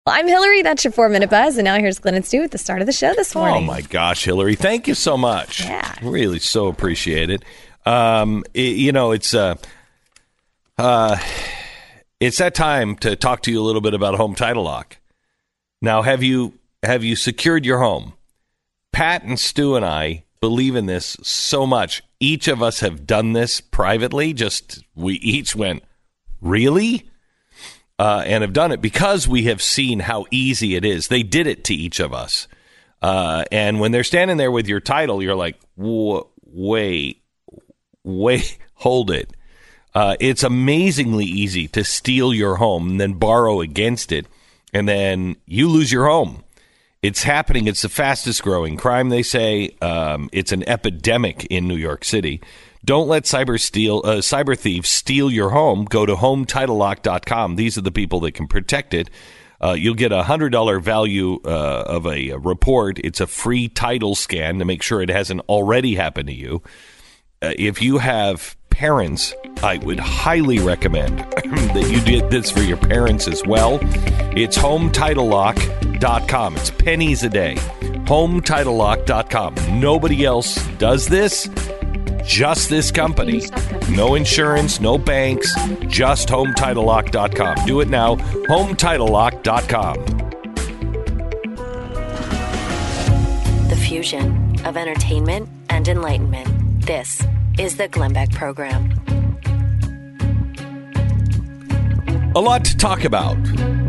I'm Hillary. That's your 4-minute buzz. And now here's Glenn and Stu at the start of the show this morning. Oh, my gosh, Hillary. Thank you so much. Yeah. Really so appreciate it. It's that time to talk to you a little bit about Home Title Lock. Now, have you secured your home? Pat and Stu and I believe in this so much. Each of us have done this privately. We each went, really? And have done it because we have seen how easy it is. They did it to each of us. And when they're standing there with your title, you're like, wait, hold it. It's amazingly easy to steal your home and then borrow against it, and then you lose your home. It's happening. It's the fastest growing crime, they say. It's an epidemic in New York City. Don't let cyber thieves steal your home. Go to HomeTitleLock.com. These are the people that can protect it. You'll get a $100 value of a report. It's a free title scan to make sure it hasn't already happened to you. If you have parents, I would highly recommend that you did this for your parents as well. It's HomeTitleLock.com. It's pennies a day. HomeTitleLock.com. Nobody else does this. Just this company. No insurance, no banks, just HomeTitleLock.com. Do it now. HomeTitleLock.com. The fusion of entertainment and enlightenment. This is the Glenn Beck Program. A lot to talk about.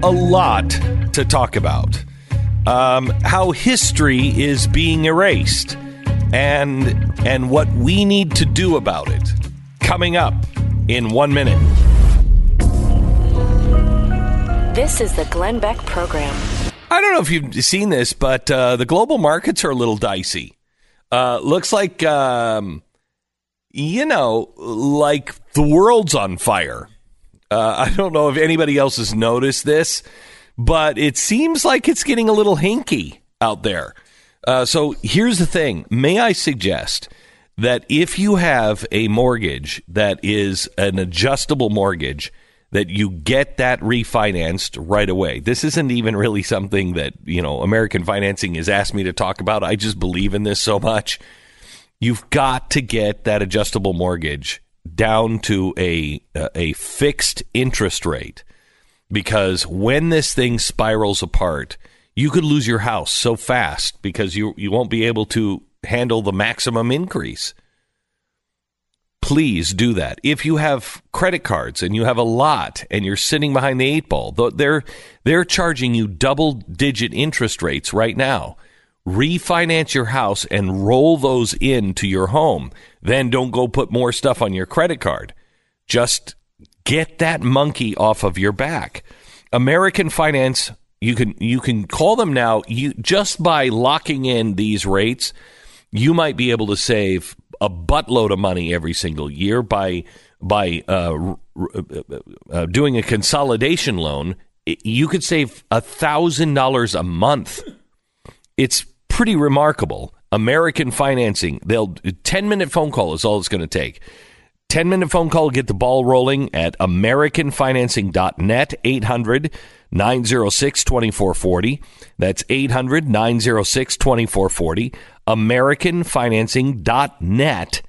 How history is being erased and what we need to do about it. Coming up in 1 minute. This is the Glenn Beck Program. I don't know if you've seen this, but the global markets are a little dicey. Looks like, like the world's on fire. I don't know if anybody else has noticed this, but it seems like it's getting a little hinky out there. So here's the thing. May I suggest that if you have a mortgage that is an adjustable mortgage, that you get that refinanced right away. This isn't even really something that, American Financing has asked me to talk about. I just believe in this so much. You've got to get that adjustable mortgage down to a fixed interest rate, because when this thing spirals apart, you could lose your house so fast because you won't be able to handle the maximum increase. Please do that. If you have credit cards and you have a lot and you're sitting behind the 8 ball, they're charging you double-digit interest rates right now. Refinance your house and roll those into your home. Then don't go put more stuff on your credit card. Just get that monkey off of your back. American Finance, you can call them now. Just by locking in these rates, you might be able to save a buttload of money every single year by doing a consolidation loan. You could save $1,000 a month. It's pretty remarkable. American Financing, 10-minute phone call is all it's going to take. 10-minute phone call, get the ball rolling at AmericanFinancing.net, 800-906-2440. That's 800-906-2440. AmericanFinancing.net,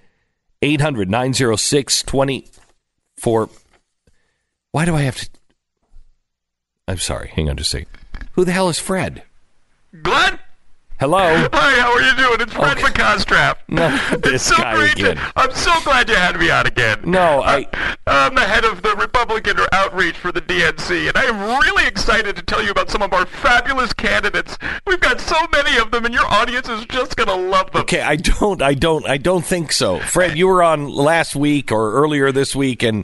800-906-2440. Why do I have to? I'm sorry. Hang on just a second. Who the hell is Fred? Glenn? Hello. Hi, how are you doing? It's Fred McCostrap. No, this so guy great again. I'm so glad you had me on again. No, I'm the head of the Republican outreach for the DNC, and I am really excited to tell you about some of our fabulous candidates. We've got so many of them, and your audience is just going to love them. Okay, I don't think so. Fred, you were on last week or earlier this week, and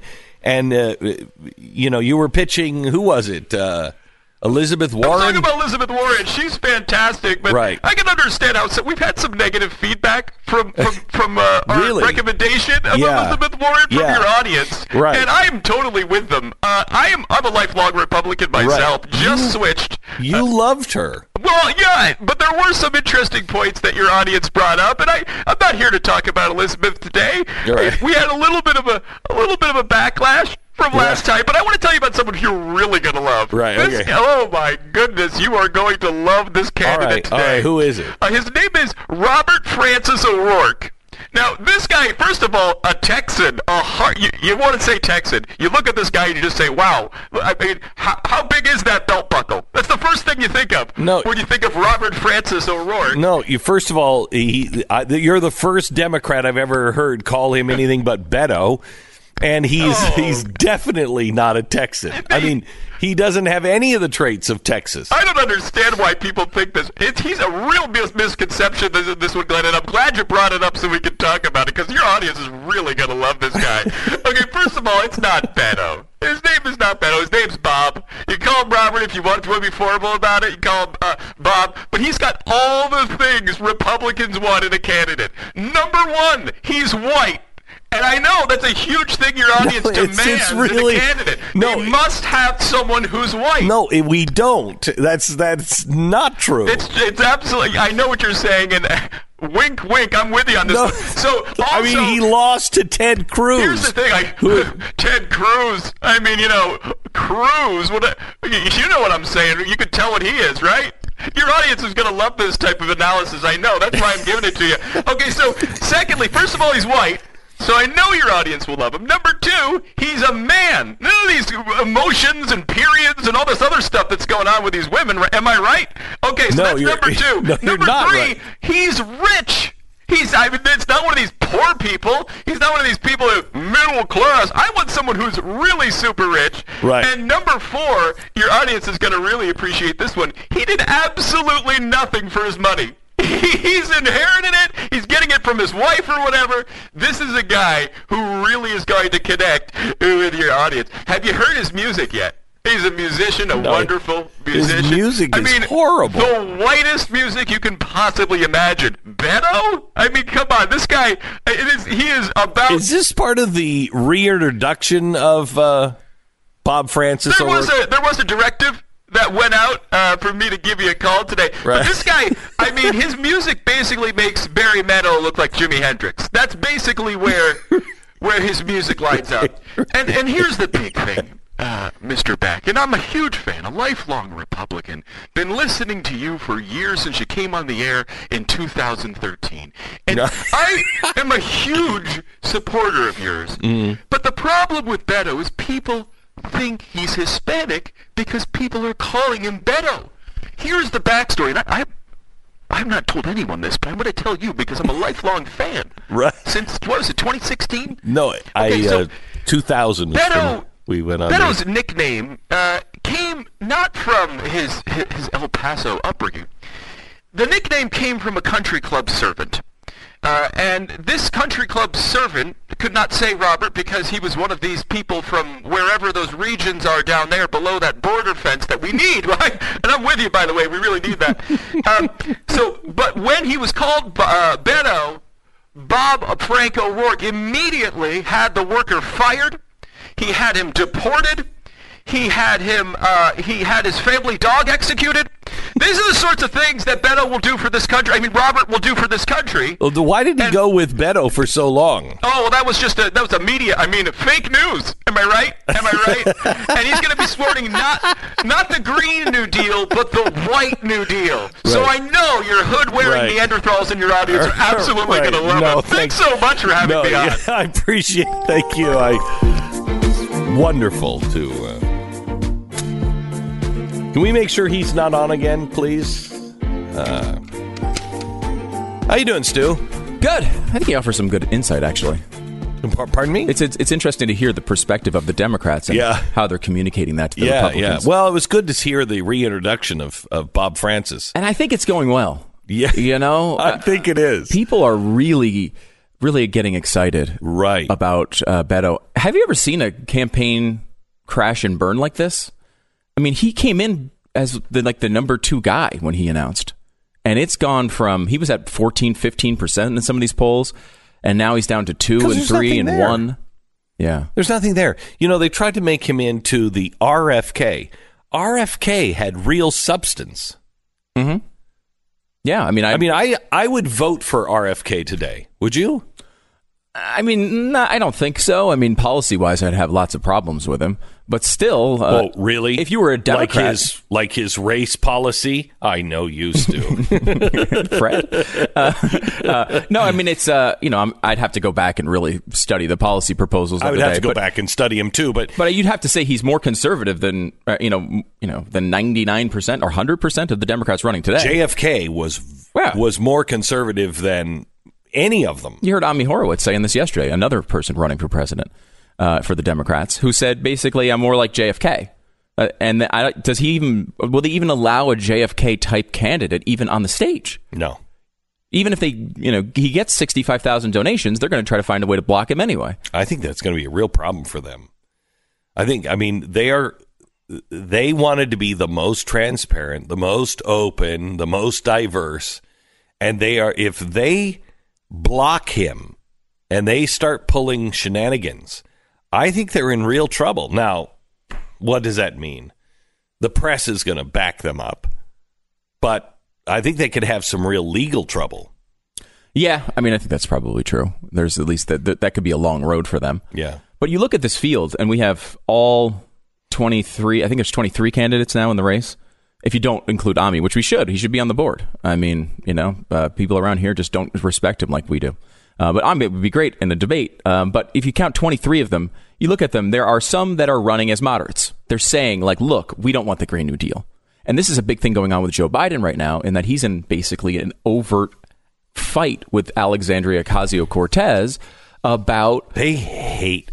you were pitching. Who was it? Elizabeth Warren? I'm talking about Elizabeth Warren. She's fantastic, but right. I can understand how we've had some negative feedback from our really? Recommendation of Elizabeth Warren from your audience, right. And I'm totally with them. I'm a lifelong Republican myself. Right. Just switched. You loved her. Well, yeah, but there were some interesting points that your audience brought up, and I'm not here to talk about Elizabeth today. Right. We had a little bit of a backlash. from last time, but I want to tell you about someone you're really going to love. Right, okay. Oh, my goodness. You are going to love this candidate today. All right, who is it? His name is Robert Francis O'Rourke. Now, this guy, first of all, a Texan, you want to say Texan. You look at this guy and you just say, wow. I mean, how big is that belt buckle? That's the first thing you think of when you think of Robert Francis O'Rourke. No, first of all, you're the first Democrat I've ever heard call him anything but Beto. And he's definitely not a Texan. I mean, he doesn't have any of the traits of Texas. I don't understand why people think this. He's a real misconception, this one, Glenn, and I'm glad you brought it up so we can talk about it, because your audience is really going to love this guy. Okay, first of all, it's not Beto. His name is not Beto. His name's Bob. You call him Robert if you want to be formal about it. You call him Bob. But he's got all the things Republicans want in a candidate. Number one, he's white. And I know that's a huge thing your audience demands in a candidate. They must have someone who's white. No, we don't. That's not true. It's absolutely. I know what you're saying, and wink, wink. I'm with you on this one. So, also, I mean, he lost to Ted Cruz. Here's the thing. Ted Cruz. I mean, Cruz. You know what I'm saying. You could tell what he is, right? Your audience is going to love this type of analysis. I know. That's why I'm giving it to you. Okay, so secondly, first of all, he's white. So I know your audience will love him. Number two, he's a man. None of these emotions and periods and all this other stuff that's going on with these women. Am I right? Okay, so that's number two. No, number three, right. He's rich. It's not one of these poor people. He's not one of these people who middle class. I want someone who's really super rich. Right. And number four, your audience is going to really appreciate this one. He did absolutely nothing for his money. He's inherited it. He's getting it from his wife or whatever. This is a guy who really is going to connect with your audience. Have you heard his music yet? He's a musician, wonderful musician. His music is horrible. The whitest music you can possibly imagine. Beto? I mean, come on. This guy, he is about... Is this part of the reintroduction of Bob Francis? There was a directive that went out for me to give you a call today. Right. But this guy, I mean, his music basically makes Barry Manilow look like Jimi Hendrix. That's basically where his music lines up. And here's the big thing, Mr. Beck, and I'm a huge fan, a lifelong Republican. Been listening to you for years since you came on the air in 2013. And I am a huge supporter of yours. Mm. But the problem with Beto is people think he's Hispanic because people are calling him Beto. Here's the backstory. And I've not told anyone this, but I'm going to tell you because I'm a lifelong fan. Right. Since, what was it, 2016? No, 2000 was when we went on. Beto's nickname came not from his El Paso upbringing. The nickname came from a country club servant. And this country club servant could not say Robert because he was one of these people from wherever those regions are down there below that border fence that we need, right? And I'm with you, by the way. We really need that. But when he was called Beto, Bob Frank O'Rourke immediately had the worker fired. He had him deported. He had his family dog executed. These are the sorts of things that Beto will do for this country. I mean, Robert will do for this country. Well, why did he go with Beto for so long? Oh, well, that was a media. I mean, fake news. Am I right? And he's going to be sporting not the Green New Deal, but the White New Deal. Right. So I know your hood-wearing Neanderthals in your audience are absolutely going to love it. Thanks so much for having me on. I appreciate it. Thank you. Wonderful to... Can we make sure he's not on again, please? How you doing, Stu? Good. I think he offers some good insight, actually. Pardon me? It's interesting to hear the perspective of the Democrats and how they're communicating that to the Republicans. Yeah. Well, it was good to hear the reintroduction of Bob Francis. And I think it's going well. Yeah. I think it is. People are really, really getting excited about Beto. Have you ever seen a campaign crash and burn like this? I mean, he came in as the number 2 guy when he announced. And it's gone from, he was at 14, 15% in some of these polls, and now he's down to 2 and 3 and 1. Yeah. There's nothing there. They tried to make him into the RFK. RFK had real substance. Mm-hmm. Yeah, I mean, I would vote for RFK today. Would you? I mean, I don't think so. I mean, policy-wise, I'd have lots of problems with him. But still, really? If you were a Democrat, like his race policy, I know you, Stu. Fred. No, I mean it's I'd have to go back and really study the policy proposals. I would have to go back and study him too, but you'd have to say he's more conservative than than 99% or 100% of the Democrats running today. JFK was more conservative than any of them. You heard Ami Horowitz saying this yesterday, another person running for president for the Democrats, who said basically, I'm more like JFK. Will they even allow a JFK type candidate even on the stage? No. Even if he gets 65,000 donations, they're going to try to find a way to block him anyway. I think that's going to be a real problem for them. They wanted to be the most transparent, the most open, the most diverse, and if they block him and they start pulling shenanigans, I think they're in real trouble. Now, what does that mean? The press is going to back them up, but I think they could have some real legal trouble. Yeah, I mean, I think that's probably true. There's at least that could be a long road for them. Yeah. But you look at this field, and we have all 23, I think there's 23 candidates now in the race. If you don't include Ami, which we should. He should be on the board. I mean, people around here just don't respect him like we do. But Ami would be great in the debate. But if you count 23 of them, you look at them, there are some that are running as moderates. They're saying, like, look, we don't want the Green New Deal. And this is a big thing going on with Joe Biden right now, in that he's in basically an overt fight with Alexandria Ocasio-Cortez about... They hate...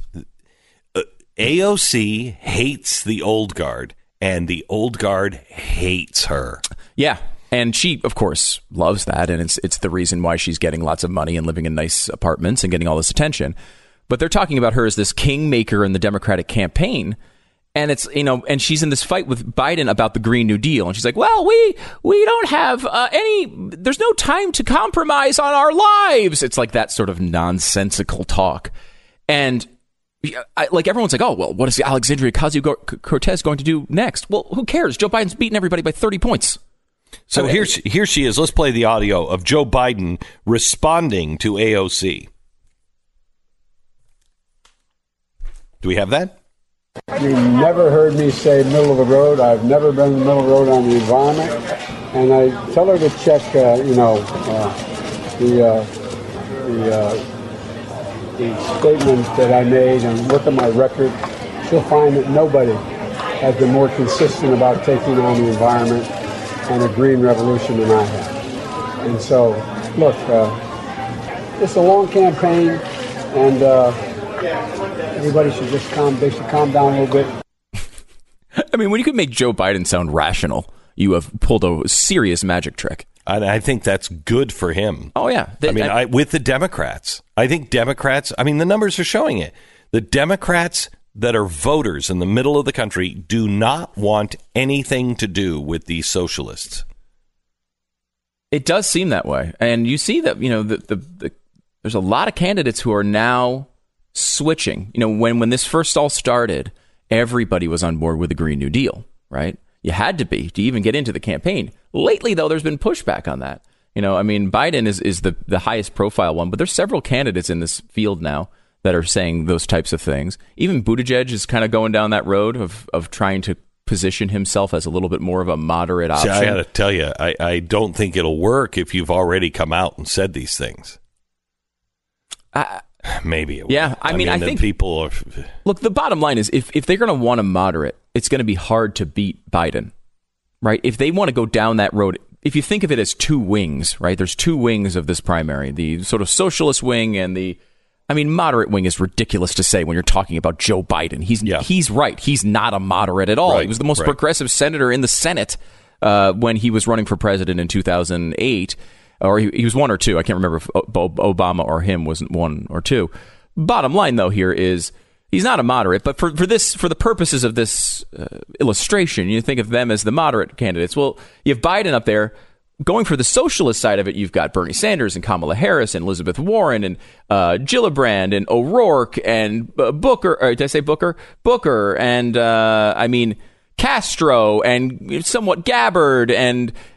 AOC hates the old guard, and the old guard hates her. Yeah. And she, of course, loves that, and it's the reason why she's getting lots of money and living in nice apartments and getting all this attention. But they're talking about her as this kingmaker in the Democratic campaign, and it's and she's in this fight with Biden about the Green New Deal, and she's like, "Well, we don't have there's no time to compromise on our lives." It's like that sort of nonsensical talk, and everyone's like, "Oh, well, what is Alexandria Ocasio-Cortez going to do next?" Well, who cares? Joe Biden's beating everybody by 30 points. So here she is. Let's play the audio of Joe Biden responding to AOC. Do we have that? You never heard me say middle of the road. I've never been in the middle of the road on the environment. And I tell her to check, the statements that I made and look at my record. She'll find that nobody has been more consistent about taking on the environment and a green revolution than I have. And so, look, it's a long campaign, and everybody should just calm down a little bit. I mean, when you can make Joe Biden sound rational, you have pulled a serious magic trick. I think that's good for him. Oh, yeah. With the Democrats. I think Democrats, the numbers are showing it. The Democrats that are voters in the middle of the country do not want anything to do with these socialists. It does seem that way. And you see that, there's a lot of candidates who are now switching. When this first all started, everybody was on board with the Green New Deal, right? You had to be to even get into the campaign. Lately, though, there's been pushback on that. Biden is the highest profile one, but there's several candidates in this field now that are saying those types of things. Even Buttigieg is kind of going down that road of trying to position himself as a little bit more of a moderate option. See, I got to tell you, I don't think it'll work if you've already come out and said these things. Maybe it will. Yeah, I think people are... Look, the bottom line is if they're going to want a moderate, it's going to be hard to beat Biden, right? If they want to go down that road, if you think of it as two wings, right? There's two wings of this primary, the sort of socialist wing and the... moderate wing is ridiculous to say when you're talking about Joe Biden. He's right. He's not a moderate at all. Right, he was the most progressive senator in the Senate when he was running for president in 2008. Or he was one or two. I can't remember if Obama or him was one or two. Bottom line, though, here is he's not a moderate. But for the purposes of this illustration, you think of them as the moderate candidates. Well, you have Biden up there. Going for the socialist side of it, you've got Bernie Sanders and Kamala Harris and Elizabeth Warren and Gillibrand and O'Rourke and Booker. Or did I say Booker? Booker and Castro and somewhat Gabbard and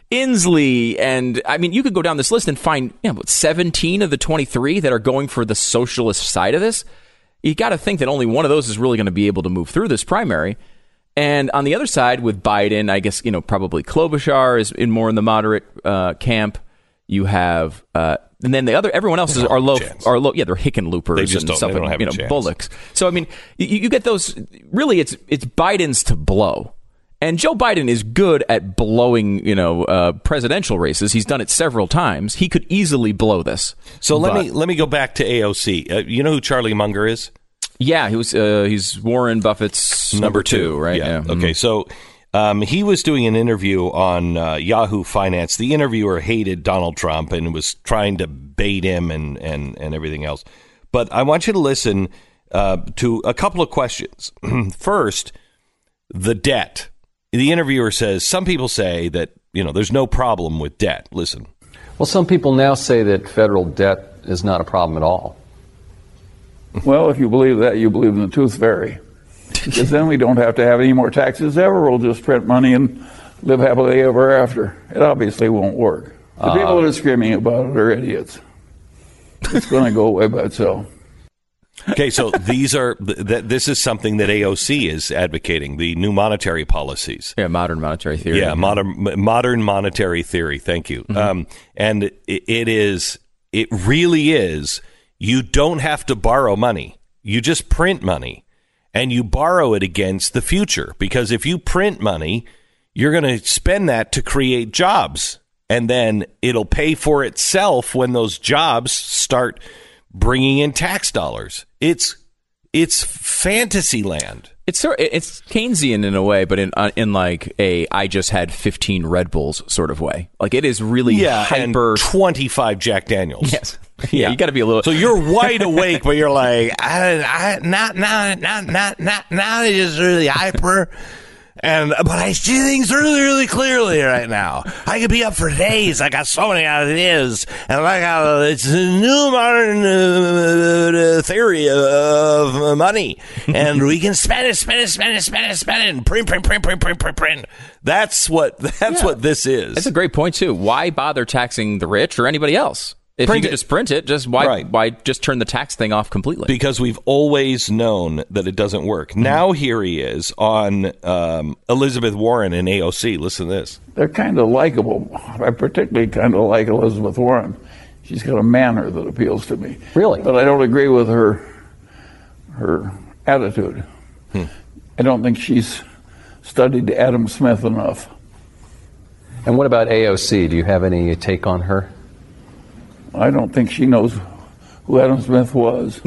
Inslee, and I mean, you could go down this list and find 17 of the 23 that are going for the socialist side of this. You got to think that only one of those is really going to be able to move through this primary. And on the other side, with Biden, I guess probably Klobuchar is more in the moderate camp. You have, and then everyone else are low. Yeah, they're Hickenloopers and stuff like bullocks. So I mean, you get those. Really, it's Biden's to blow. And Joe Biden is good at blowing, presidential races. He's done it several times. He could easily blow this. So let me go back to AOC. You know who Charlie Munger is? Yeah, he's Warren Buffett's number two, right? Yeah. Okay, so he was doing an interview on Yahoo Finance. The interviewer hated Donald Trump and was trying to bait him and everything else. But I want you to listen to a couple of questions. First, the debt. The interviewer says, some people say that, there's no problem with debt. Listen. Well, some people now say that federal debt is not a problem at all. Well, if you believe that, you believe in the tooth fairy. Because then we don't have to have any more taxes ever. We'll just print money and live happily ever after. It obviously won't work. The people that are screaming about it are idiots. It's going to go away by itself. Okay, so this is something that AOC is advocating, the new monetary policies. Yeah, modern monetary theory. Yeah, modern monetary theory. Thank you. Mm-hmm. And it really is, you don't have to borrow money. You just print money and you borrow it against the future. Because if you print money, you're going to spend that to create jobs. And then it'll pay for itself when those jobs start bringing in tax dollars. It's fantasy land. It's Keynesian in a way, but in like a I just had 15 Red Bulls sort of way. Like it is really hyper. And 25 Jack Daniels. Yes. Yeah, you got to be a little. So you're wide awake, but you're like, not it is really hyper. But I see things really, really clearly right now. I could be up for days. I got so many ideas. And it's a new modern theory of money. And we can spend it, and print. That's what this is. That's a great point, too. Why bother taxing the rich or anybody else? If you could just print it, why just turn the tax thing off completely? Because we've always known that it doesn't work. Mm-hmm. Now here he is on Elizabeth Warren and AOC. Listen to this. They're kind of likable. I particularly kind of like Elizabeth Warren. She's got a manner that appeals to me. Really? But I don't agree with her attitude. I don't think she's studied Adam Smith enough. And what about AOC? Do you have any take on her? I don't think she knows who Adam Smith was.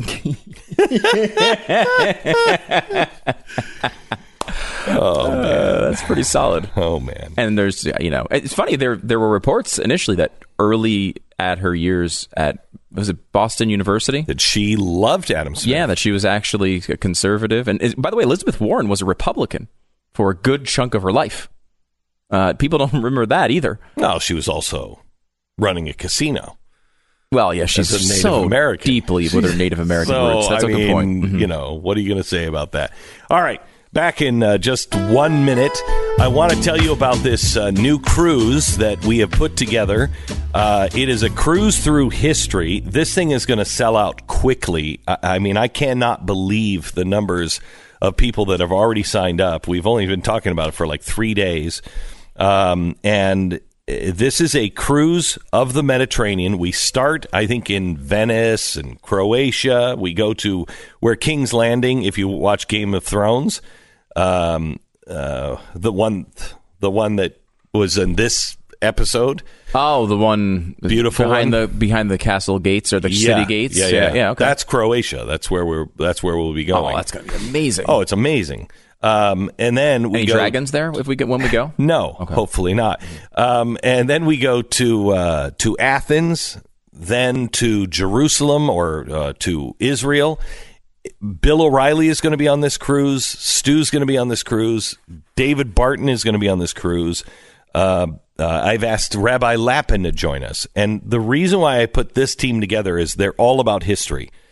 Oh, man. That's pretty solid. Oh, man. And there's, it's funny, there were reports initially that early at her years at, was it Boston University? That she loved Adam Smith. Yeah, that she was actually a conservative. And by the way, Elizabeth Warren was a Republican for a good chunk of her life. People don't remember that either. No, she was also running a casino. Well, yeah, she's a Native so American. Deeply with her Native American roots. That's a good point. Mm-hmm. What are you going to say about that? All right, back in just 1 minute, I want to tell you about this new cruise that we have put together. It is a cruise through history. This thing is going to sell out quickly. I cannot believe the numbers of people that have already signed up. We've only been talking about it for like 3 days. And this is a cruise of the Mediterranean. We start, I think, in Venice and Croatia. We go to where King's Landing, if you watch Game of Thrones, the one that was in this episode. Oh, the one beautiful behind the castle gates or the city gates. Yeah. Okay. That's Croatia. That's where we'll be going. Oh, that's going to be amazing. Oh, it's amazing. And then we Any dragons there when we go? No, okay. Hopefully not. And then we go to Athens, then to Jerusalem or to Israel. Bill O'Reilly is going to be on this cruise. Stu's going to be on this cruise. David Barton is going to be on this cruise. I've asked Rabbi Lapin to join us. And the reason why I put this team together is they're all about history.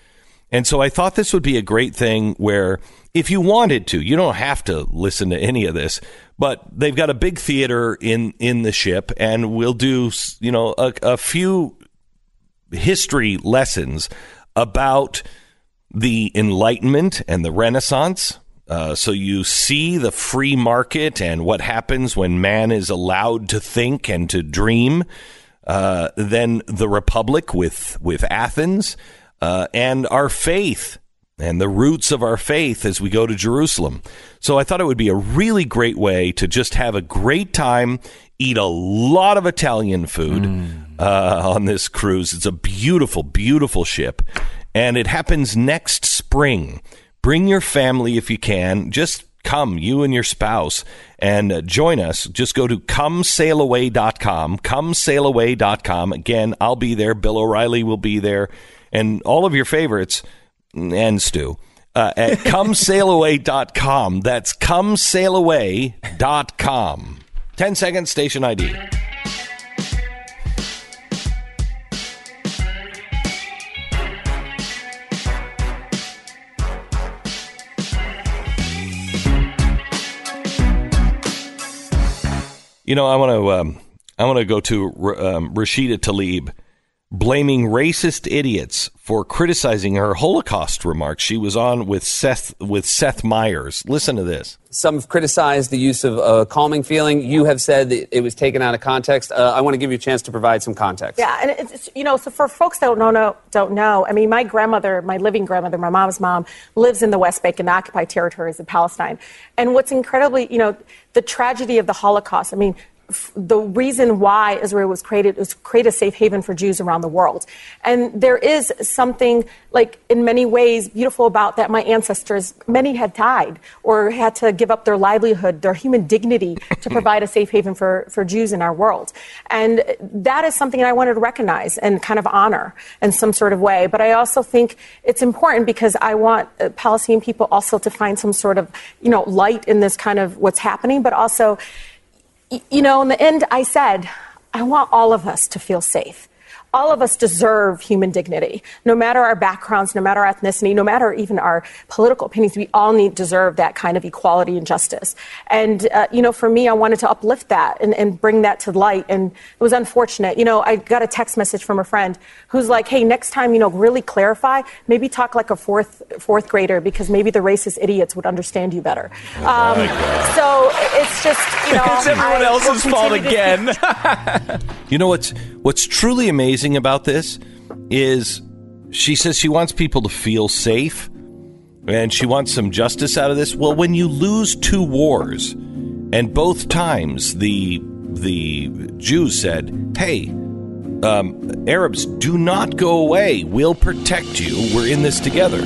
And so I thought this would be a great thing where if you wanted to, you don't have to listen to any of this, but they've got a big theater in the ship, and we'll do, a few history lessons about the Enlightenment and the Renaissance. So you see the free market and what happens when man is allowed to think and to dream. Then the Republic with Athens, and our faith and the roots of our faith as we go to Jerusalem. So I thought it would be a really great way to just have a great time, eat a lot of Italian food on this cruise. It's a beautiful, beautiful ship, and it happens next spring. Bring your family if you can. Just come, you and your spouse, and join us. Just go to comesailaway.com, comesailaway.com. Again, I'll be there. Bill O'Reilly will be there, and all of your favorites, and Stu, at comesailaway.com. That's comesailaway.com. 10 seconds, station ID. I want to go to Rashida Tlaib, blaming racist idiots for criticizing her Holocaust remarks. She was on with Seth Meyers. Listen to this. Some have criticized the use of calming feeling. You have said that it was taken out of context. I want to give you a chance to provide some context. Yeah, and it's so for folks that don't know, I mean, my grandmother, my living grandmother, my mom's mom, lives in the West Bank in the occupied territories of Palestine. And what's incredibly, the tragedy of the Holocaust, I mean, the reason why Israel was created was to create a safe haven for Jews around the world. And there is something, like, in many ways beautiful about that. My ancestors, many had died or had to give up their livelihood, their human dignity to provide a safe haven for Jews in our world. And that is something that I wanted to recognize and kind of honor in some sort of way. But I also think it's important because I want Palestinian people also to find some sort of, light in this kind of what's happening, but also, in the end, I said, I want all of us to feel safe. All of us deserve human dignity, no matter our backgrounds, no matter our ethnicity, no matter even our political opinions. We all deserve that kind of equality and justice. And, for me, I wanted to uplift that and bring that to light. And it was unfortunate. I got a text message from a friend who's like, hey, next time, really clarify, maybe talk like a fourth grader, because maybe the racist idiots would understand you better. So it's just, it's everyone else's fault again. What's truly amazing about this is she says she wants people to feel safe and she wants some justice out of this. Well, when you lose two wars, and both times the Jews said, hey, Arabs, do not go away. We'll protect you. We're in this together.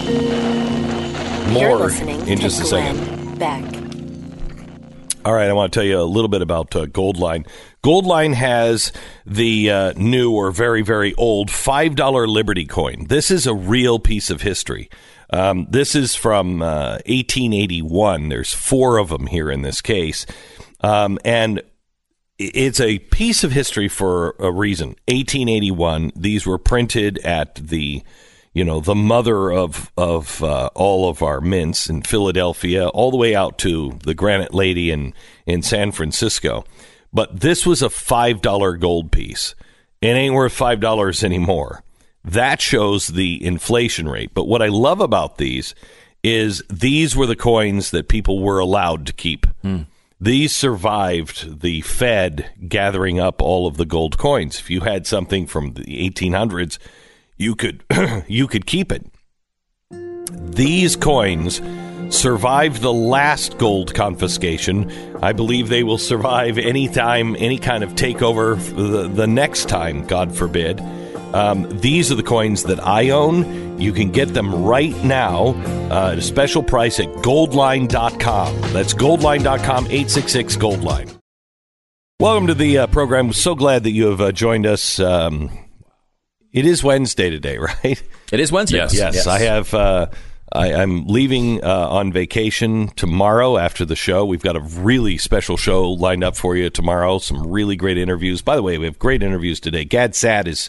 More in just a second. Beck. All right, I want to tell you a little bit about Goldline. Goldline has the new or very, very old $5 Liberty coin. This is a real piece of history. This is from 1881. There's 4 of them here in this case. And it's a piece of history for a reason. 1881, these were printed at the mother of all of our mints in Philadelphia, all the way out to the Granite Lady in San Francisco. But this was a $5 gold piece. It ain't worth $5 anymore. That shows the inflation rate. But what I love about these is these were the coins that people were allowed to keep. These survived the Fed gathering up all of the gold coins. If you had something from the 1800s, you could keep it. These coins survived the last gold confiscation. I believe they will survive any time, any kind of takeover the next time, God forbid. These are the coins that I own. You can get them right now at a special price at goldline.com. That's goldline.com, 866-GOLDLINE. Welcome to the program. So glad that you have joined us. It is Wednesday today, right? It is Wednesday. Yes. I have. I'm leaving on vacation tomorrow after the show. We've got a really special show lined up for you tomorrow. Some really great interviews. By the way, we have great interviews today. Gad Saad is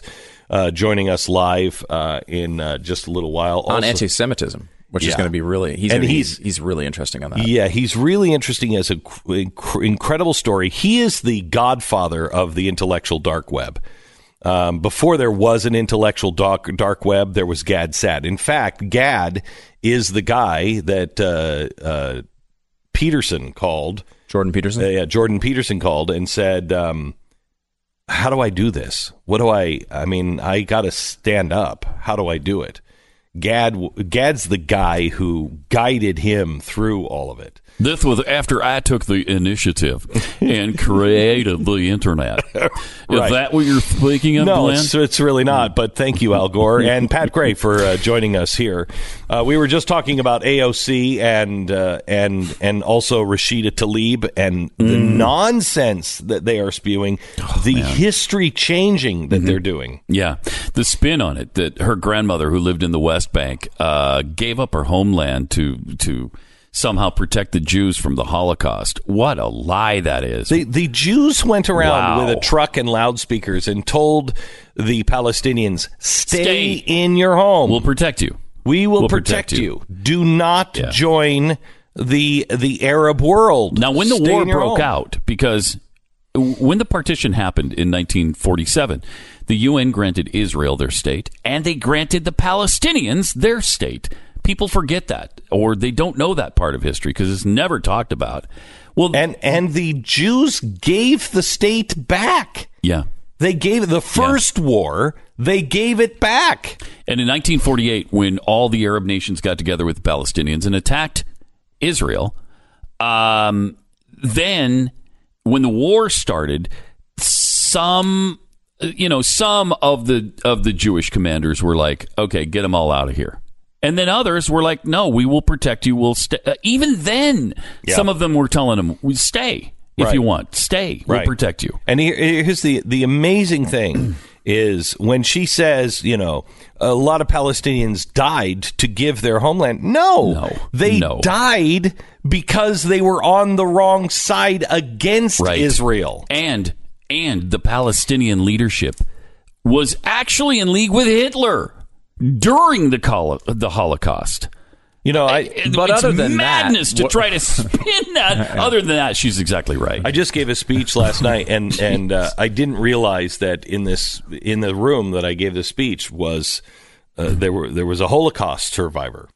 joining us live in just a little while. On anti-Semitism, which is going to be really... He's really interesting on that. Yeah, he's really interesting as an incredible story. He is the godfather of the intellectual dark web. Before there was an intellectual dark web, there was Gad Saad. In fact, Gad is the guy that Peterson called. Jordan Peterson? Jordan Peterson called and said, how do I do this? I got to stand up. How do I do it? Gad's the guy who guided him through all of it. This was after I took the initiative and created the internet. Is that what you're speaking of, No, Glenn? it's really not. But thank you, Al Gore and Pat Gray, for joining us here. We were just talking about AOC and also Rashida Tlaib and the nonsense that they are spewing, history changing that they're doing. Yeah, the spin on it that her grandmother, who lived in the West Bank, gave up her homeland to somehow protect the Jews from the Holocaust. What a lie that is. The Jews went around with a truck and loudspeakers and told the Palestinians, stay in your home. We'll protect you. We will protect you. Do not join the Arab world. Now, when the war broke out, because when the partition happened in 1947, the UN granted Israel their state, and they granted the Palestinians their state. People forget that, or they don't know that part of history because it's never talked about. Well, and the Jews gave the state back. Yeah. They gave the first war, they gave it back. And in 1948, when all the Arab nations got together with the Palestinians and attacked Israel, then when the war started, some of the Jewish commanders were like, okay, get them all out of here. And then others were like, no, we will protect you. We'll stay. Even then, some of them were telling them, stay if you want. Stay. We'll protect you. And here's the amazing thing is when she says, a lot of Palestinians died to give their homeland. No. They died because they were on the wrong side against Israel. And the Palestinian leadership was actually in league with Hitler during the Holocaust. But other than madness to try to spin that. Other than that, she's exactly right. I just gave a speech last night, and I didn't realize that in the room that I gave the speech was there was a Holocaust survivor,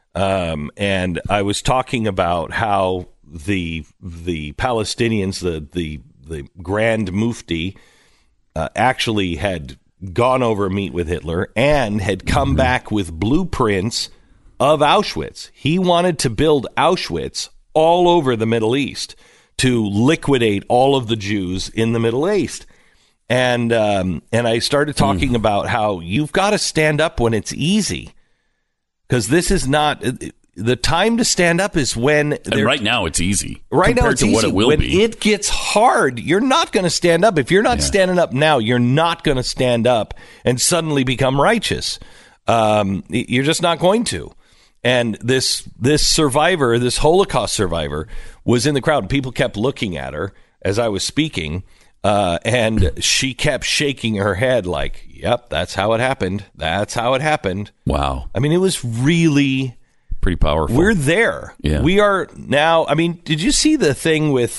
and I was talking about how the Palestinians, the Grand Mufti, actually had gone over to meet with Hitler and had come back with blueprints of Auschwitz. He wanted to build Auschwitz all over the Middle East to liquidate all of the Jews in the Middle East. And I started talking about how you've got to stand up when it's easy, because this is not the time to stand up is when. And right now it's easy. Right now it's easy. What it will when be. It gets hard, you're not going to stand up. If you're not standing up now, you're not going to stand up and suddenly become righteous. You're just not going to. And this survivor, this Holocaust survivor, was in the crowd. People kept looking at her as I was speaking, and she kept shaking her head like, "Yep, that's how it happened. That's how it happened." Wow. I mean, it was really pretty powerful. We're there. Yeah. We are now. I mean, did you see the thing with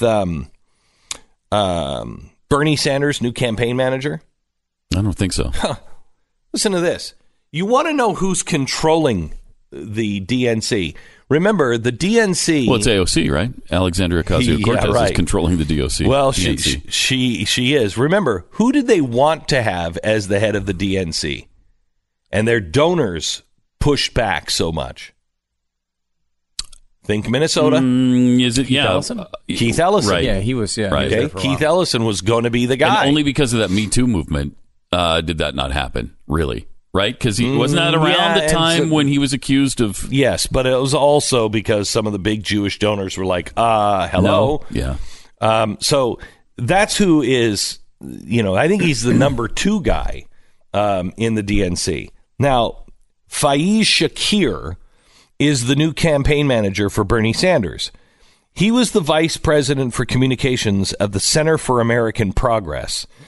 Bernie Sanders, new campaign manager? I don't think so. Listen to this. You want to know who's controlling the DNC? Remember, the DNC... Well, it's AOC, right? Alexandria Ocasio-Cortez is controlling the DOC. Well, she is. Remember, who did they want to have as the head of the DNC? And their donors pushed back so much. Think Minnesota. Is it? Keith Ellison? Keith Ellison. Right. Yeah, he was. Yeah, right. He was Okay. Keith Ellison was going to be the guy. And only because of that Me Too movement did that not happen, really. Right? Because he wasn't that around the time when he was accused of... Yes, but it was also because some of the big Jewish donors were like, hello? No. Yeah. So that's who is, I think he's the number 2 guy in the DNC. Now, Faiz Shakir is the new campaign manager for Bernie Sanders. He was the vice president for communications of the Center for American Progress.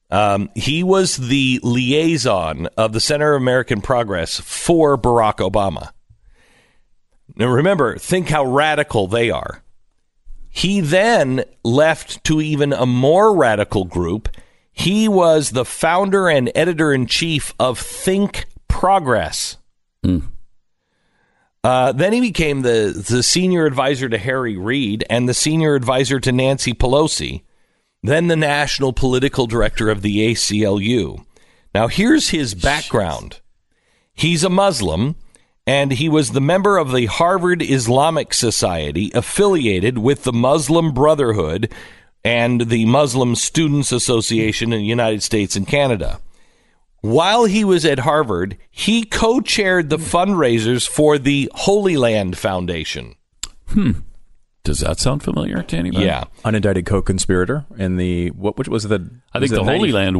He was the liaison of the Center of American Progress for Barack Obama. Now remember, think how radical they are. He then left to even a more radical group. He was the founder and editor-in-chief of Think Progress. Then he became the senior advisor to Harry Reid and the senior advisor to Nancy Pelosi, then the national political director of the ACLU. Now, here's his background. He's a Muslim, and he was the member of the Harvard Islamic Society, affiliated with the Muslim Brotherhood and the Muslim Students Association in the United States and Canada. While he was at Harvard, he co-chaired the fundraisers for the Holy Land Foundation. Does that sound familiar to anybody? Yeah. Unindicted co-conspirator in the which was the? I think the Holy Land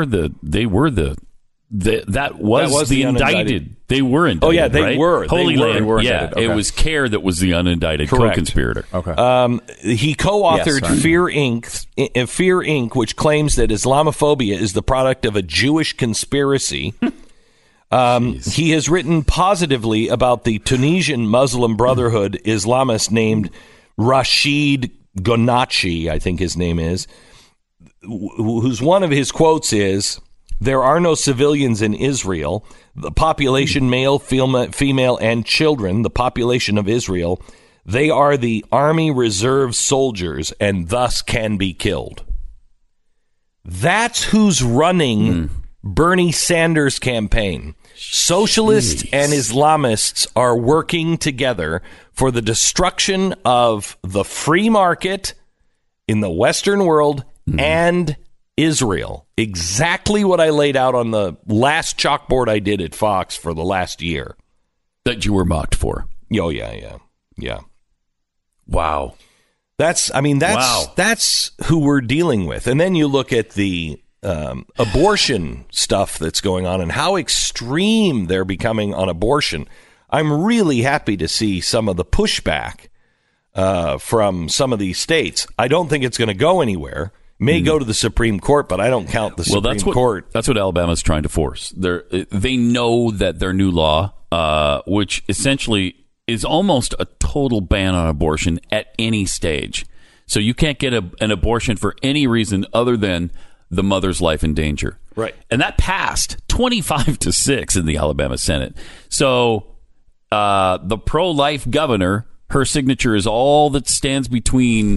that was the indicted. They were indicted. Oh yeah, they right? were. Holy Land. They were yeah, indicted. Okay. It was CARE that was the unindicted Correct. co-conspirator. Okay. He co-authored Fear Inc., which claims that Islamophobia is the product of a Jewish conspiracy. He has written positively about the Tunisian Muslim Brotherhood Islamist named Rashid Ghannouchi, I think his name is, whose one of his quotes is, "There are no civilians in Israel. The population, male, female, and children, the population of Israel, they are the Army Reserve soldiers and thus can be killed." That's who's running Bernie Sanders' campaign. Socialists and Islamists are working together for the destruction of the free market in the Western world and Israel. Exactly what I laid out on the last chalkboard I did at Fox for the last year. That you were mocked for. Oh, yeah. Wow. That's who we're dealing with. And then you look at the abortion stuff that's going on and how extreme they're becoming on abortion. I'm really happy to see some of the pushback from some of these states. I don't think it's going to go anywhere. May go to the Supreme Court, but I don't count the Supreme Court. That's what Alabama's trying to force. They know that their new law, which essentially is almost a total ban on abortion at any stage. So you can't get an abortion for any reason other than the mother's life in danger. Right. And that passed 25-6 in the Alabama Senate. So the pro-life governor, her signature is all that stands between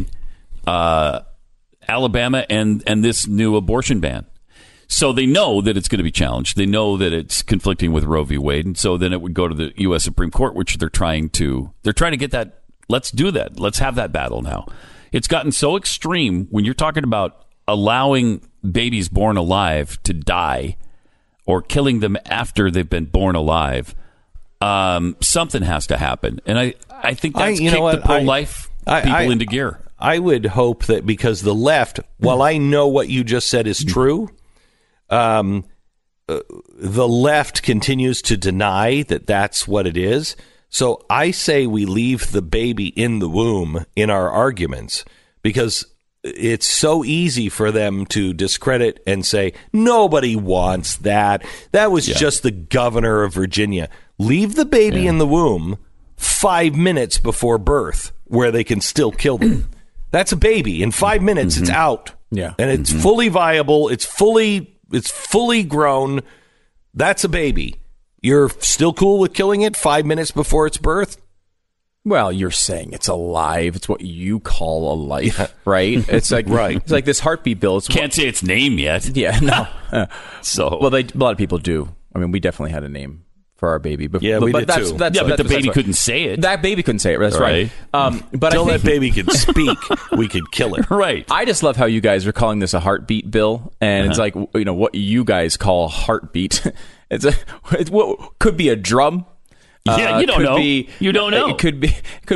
Alabama and this new abortion ban. So they know that it's going to be challenged. They know that it's conflicting with Roe v. Wade. And so then it would go to the U.S. Supreme Court, which they're trying to get that. Let's do that. Let's have that battle now. It's gotten so extreme when you're talking about allowing babies born alive to die or killing them after they've been born alive. Something has to happen. And I think that's kicked the pro-life people into gear. I would hope that because the left, while I know what you just said is true, the left continues to deny that that's what it is. So I say we leave the baby in the womb in our arguments because it's so easy for them to discredit and say, nobody wants that. That was just the governor of Virginia. Leave the baby in the womb 5 minutes before birth where they can still kill them. That's a baby. In 5 minutes, it's out. Yeah. And it's fully viable. It's fully grown. That's a baby. You're still cool with killing it 5 minutes before its birth? Well, you're saying it's alive. It's what you call a life, right? It's like It's like this heartbeat bill. Can't say its name yet. Yeah, no. A lot of people do. I mean, we definitely had a name for our baby. But, we did too. But the baby couldn't say it. That baby couldn't say it. That's right. But until that baby could speak, we could kill it. Right. I just love how you guys are calling this a heartbeat bill, and it's like what you guys call a heartbeat. It's what could be a drum. Yeah, you don't know. You don't know. It could be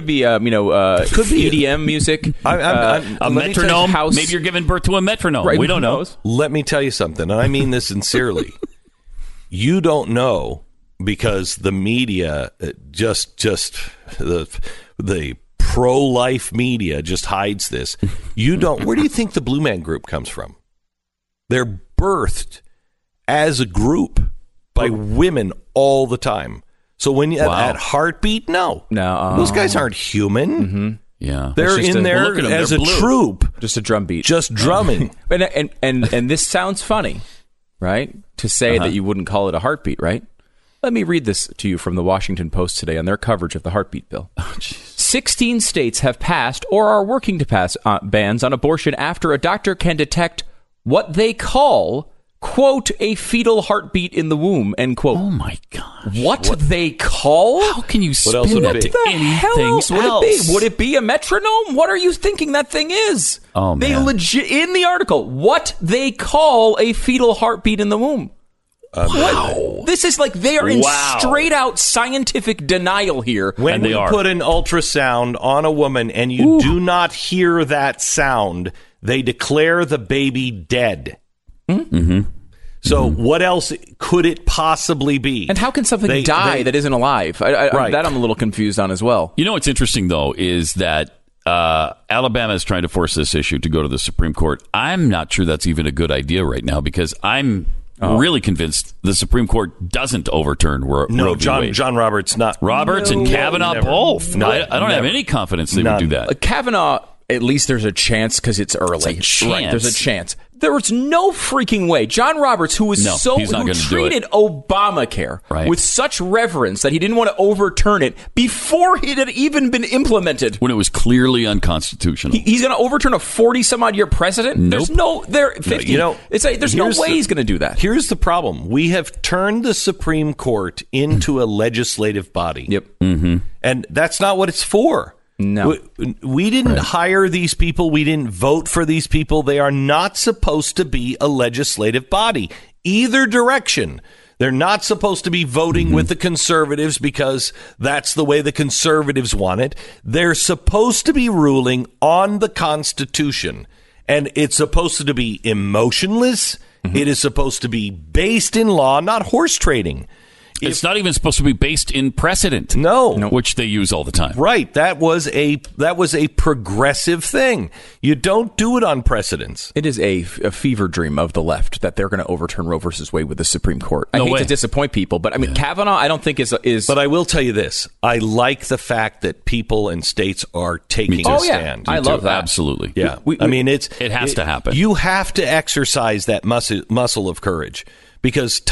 EDM music. A metronome. Maybe you're giving birth to a metronome. Right, we don't know. Let me tell you something, and I mean this sincerely. You don't know because the media, just the pro-life media just hides this. You don't. Where do you think the Blue Man Group comes from? They're birthed as a group by women all the time. So when you have that heartbeat, no. Those guys aren't human. Mm-hmm. Yeah. They're in there as a troop. Just a drum beat. Just drumming. and this sounds funny, right? To say that you wouldn't call it a heartbeat, right? Let me read this to you from the Washington Post today on their coverage of the heartbeat bill. 16 states have passed or are working to pass bans on abortion after a doctor can detect what they call, quote, a fetal heartbeat in the womb, end quote. Oh, my gosh. What they call? How can you spin that to anything else? Would it be a metronome? What are you thinking that thing is? Oh, man. They legit, in the article, what they call a fetal heartbeat in the womb. Wow. This is like they are in straight out scientific denial here. When we put an ultrasound on a woman and you do not hear that sound, they declare the baby dead. Mm-hmm. So what else could it possibly be? And how can something die that isn't alive? That I'm a little confused on as well. You know what's interesting, though, is that Alabama is trying to force this issue to go to the Supreme Court. I'm not sure that's even a good idea right now because I'm really convinced the Supreme Court doesn't overturn Roe v. Wade. John Roberts not. Roberts and Kavanaugh both. No, I don't have any confidence they would do that. Kavanaugh, at least there's a chance because it's early. Right, there's a chance. There was no freaking way. John Roberts, who was who treated Obamacare with such reverence that he didn't want to overturn it before it had even been implemented. When it was clearly unconstitutional. He's going to overturn a 40-some-odd-year precedent? Nope. There's no way he's going to do that. Here's the problem. We have turned the Supreme Court into a legislative body. Yep. Mm-hmm. And that's not what it's for. No. We didn't hire these people. We didn't vote for these people. They are not supposed to be a legislative body. Either direction. They're not supposed to be voting with the conservatives because that's the way the conservatives want it. They're supposed to be ruling on the Constitution. And it's supposed to be emotionless. It is supposed to be based in law, not horse trading. It's not even supposed to be based in precedent. No. Which they use all the time. Right. That was a progressive thing. You don't do it on precedents. It is a fever dream of the left that they're going to overturn Roe versus Wade with the Supreme Court. I hate to disappoint people, but I mean, Kavanaugh, I don't think is. But I will tell you this. I like the fact that people and states are taking a stand. I love that. Absolutely. Yeah. It has to happen. You have to exercise that muscle of courage because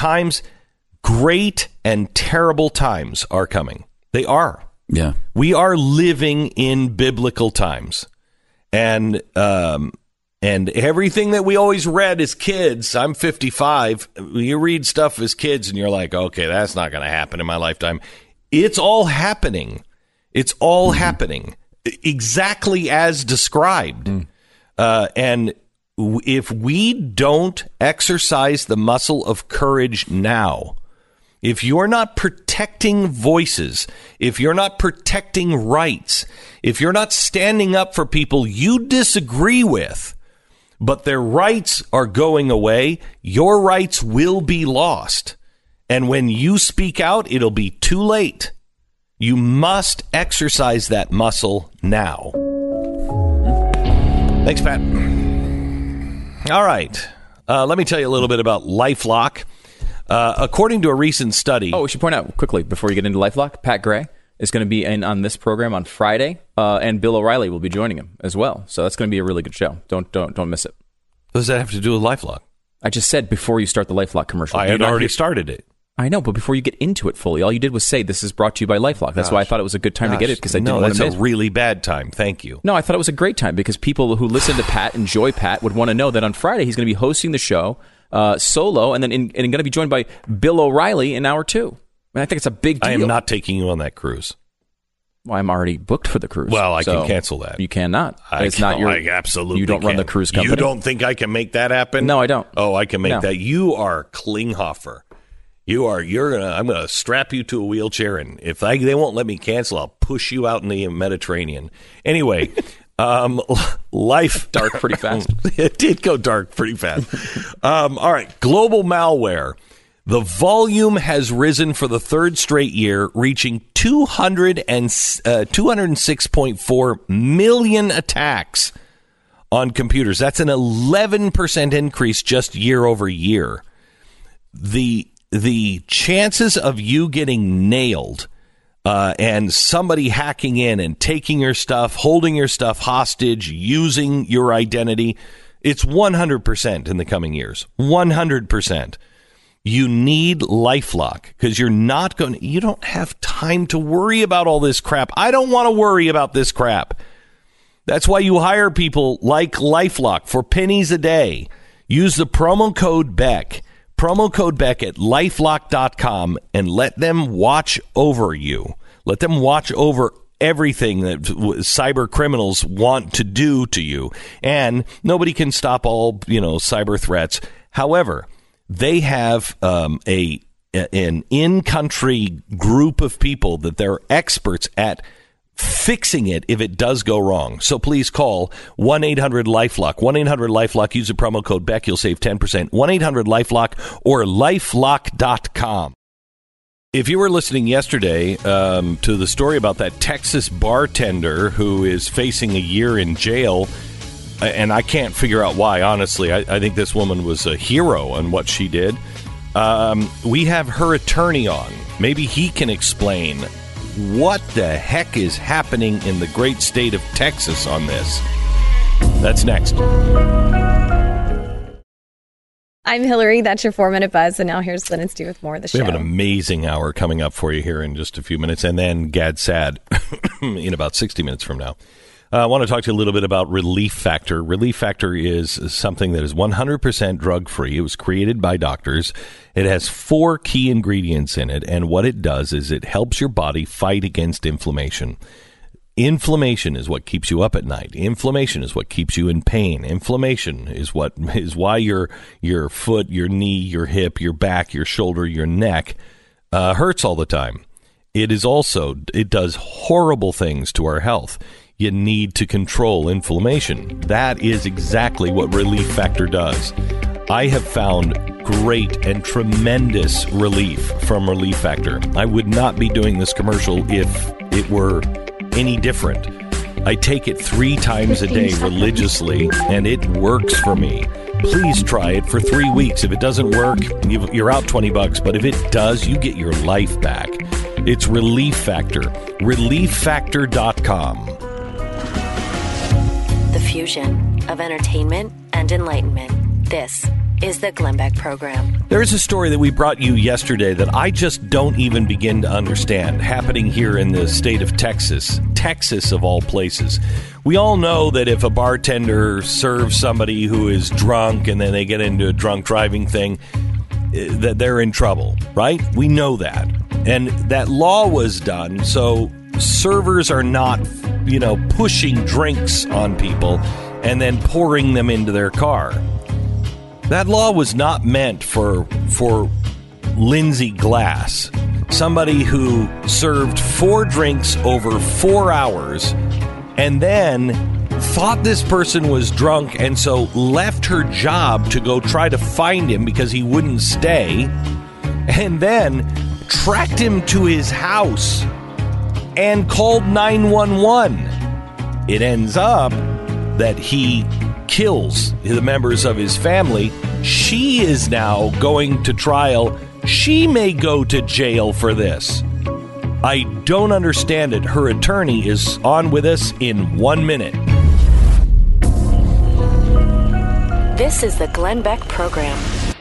great and terrible times are coming. They are. Yeah. We are living in biblical times. And everything that we always read as kids, I'm 55, you read stuff as kids and you're like, okay, that's not going to happen in my lifetime. It's all happening. It's all happening exactly as described. And if we don't exercise the muscle of courage now, if you're not protecting voices, if you're not protecting rights, if you're not standing up for people you disagree with, but their rights are going away, your rights will be lost. And when you speak out, it'll be too late. You must exercise that muscle now. Thanks, Pat. All right. Let me tell you a little bit about LifeLock. According to a recent study... we should point out quickly, before you get into LifeLock, Pat Gray is going to be on this program on Friday, and Bill O'Reilly will be joining him as well. So that's going to be a really good show. Don't miss it. What does that have to do with LifeLock? I just said before you start the LifeLock commercial. I had already started it. I know, but before you get into it fully, all you did was say this is brought to you by LifeLock. That's why I thought it was a good time to get it, because I didn't want to miss. That's a really bad time. Thank you. No, I thought it was a great time, because people who listen to Pat, enjoy Pat, would want to know that on Friday he's going to be hosting the show solo, and then going to be joined by Bill O'Reilly in hour 2. I think it's a big deal. I am not taking you on that cruise. Well, I'm already booked for the cruise. Well, I can cancel that. You cannot. Absolutely. You don't run the cruise company. You don't think I can make that happen? No, I don't. Oh, I can make that. You are Klinghoffer. I'm gonna strap you to a wheelchair, and if they won't let me cancel, I'll push you out in the Mediterranean. Anyway, life dark pretty fast. It did go dark pretty fast. All right, global malware. The volume has risen for the third straight year, reaching 206.4 million attacks on computers. That's an 11% increase just year over year. The chances of you getting nailed and somebody hacking in and taking your stuff, holding your stuff hostage, using your identity, it's 100% in the coming years. 100%. You need LifeLock because you don't have time to worry about all this crap. I don't want to worry about this crap. That's why you hire people like LifeLock for pennies a day. Use the promo code BECK. Promo code BECK at LifeLock.com and let them watch over you. Let them watch over everything that cyber criminals want to do to you. And nobody can stop all, cyber threats. However, they have an in-country group of people that they're experts at fixing it if it does go wrong. So please call 1-800-LifeLock. 1-800-LifeLock. Use the promo code BECK. You'll save 10%. 1-800-LifeLock or LifeLock.com. If you were listening yesterday to the story about that Texas bartender who is facing a year in jail, and I can't figure out why, honestly. I think this woman was a hero on what she did. We have her attorney on. Maybe he can explain what the heck is happening in the great state of Texas on this. That's next. I'm Hillary. That's your 4-minute buzz. And now here's Glenn and Stu with more of the show. We have an amazing hour coming up for you here in just a few minutes. And then Gad Sad in about 60 minutes from now. I want to talk to you a little bit about Relief Factor. Relief Factor is something that is 100% drug-free. It was created by doctors. It has 4 key ingredients in it, and what it does is it helps your body fight against inflammation. Inflammation is what keeps you up at night. Inflammation is what keeps you in pain. Inflammation is why your foot, your knee, your hip, your back, your shoulder, your neck hurts all the time. It does horrible things to our health. You need to control inflammation. That is exactly what Relief Factor does. I have found great and tremendous relief from Relief Factor. I would not be doing this commercial if it were any different. I take it 3 times a day religiously, and it works for me. Please try it for 3 weeks. If it doesn't work, you're out $20, but if it does, you get your life back. It's Relief Factor. ReliefFactor.com. The fusion of entertainment and enlightenment. This is the Glenn Beck Program. There's a story that we brought you yesterday that I just don't even begin to understand, happening here in the state of Texas. Texas, of all places. We all know that if a bartender serves somebody who is drunk and then they get into a drunk driving thing, that they're in trouble, right? We know that. And that law was done so servers are not, pushing drinks on people and then pouring them into their car. That law was not meant for Lindsay Glass, somebody who served 4 drinks over 4 hours and then thought this person was drunk and so left her job to go try to find him because he wouldn't stay, and then tracked him to his house and called 911. It ends up that he kills the members of his family. She is now going to trial. She may go to jail for this. I don't understand it. Her attorney is on with us in 1 minute. This is the Glenn Beck Program.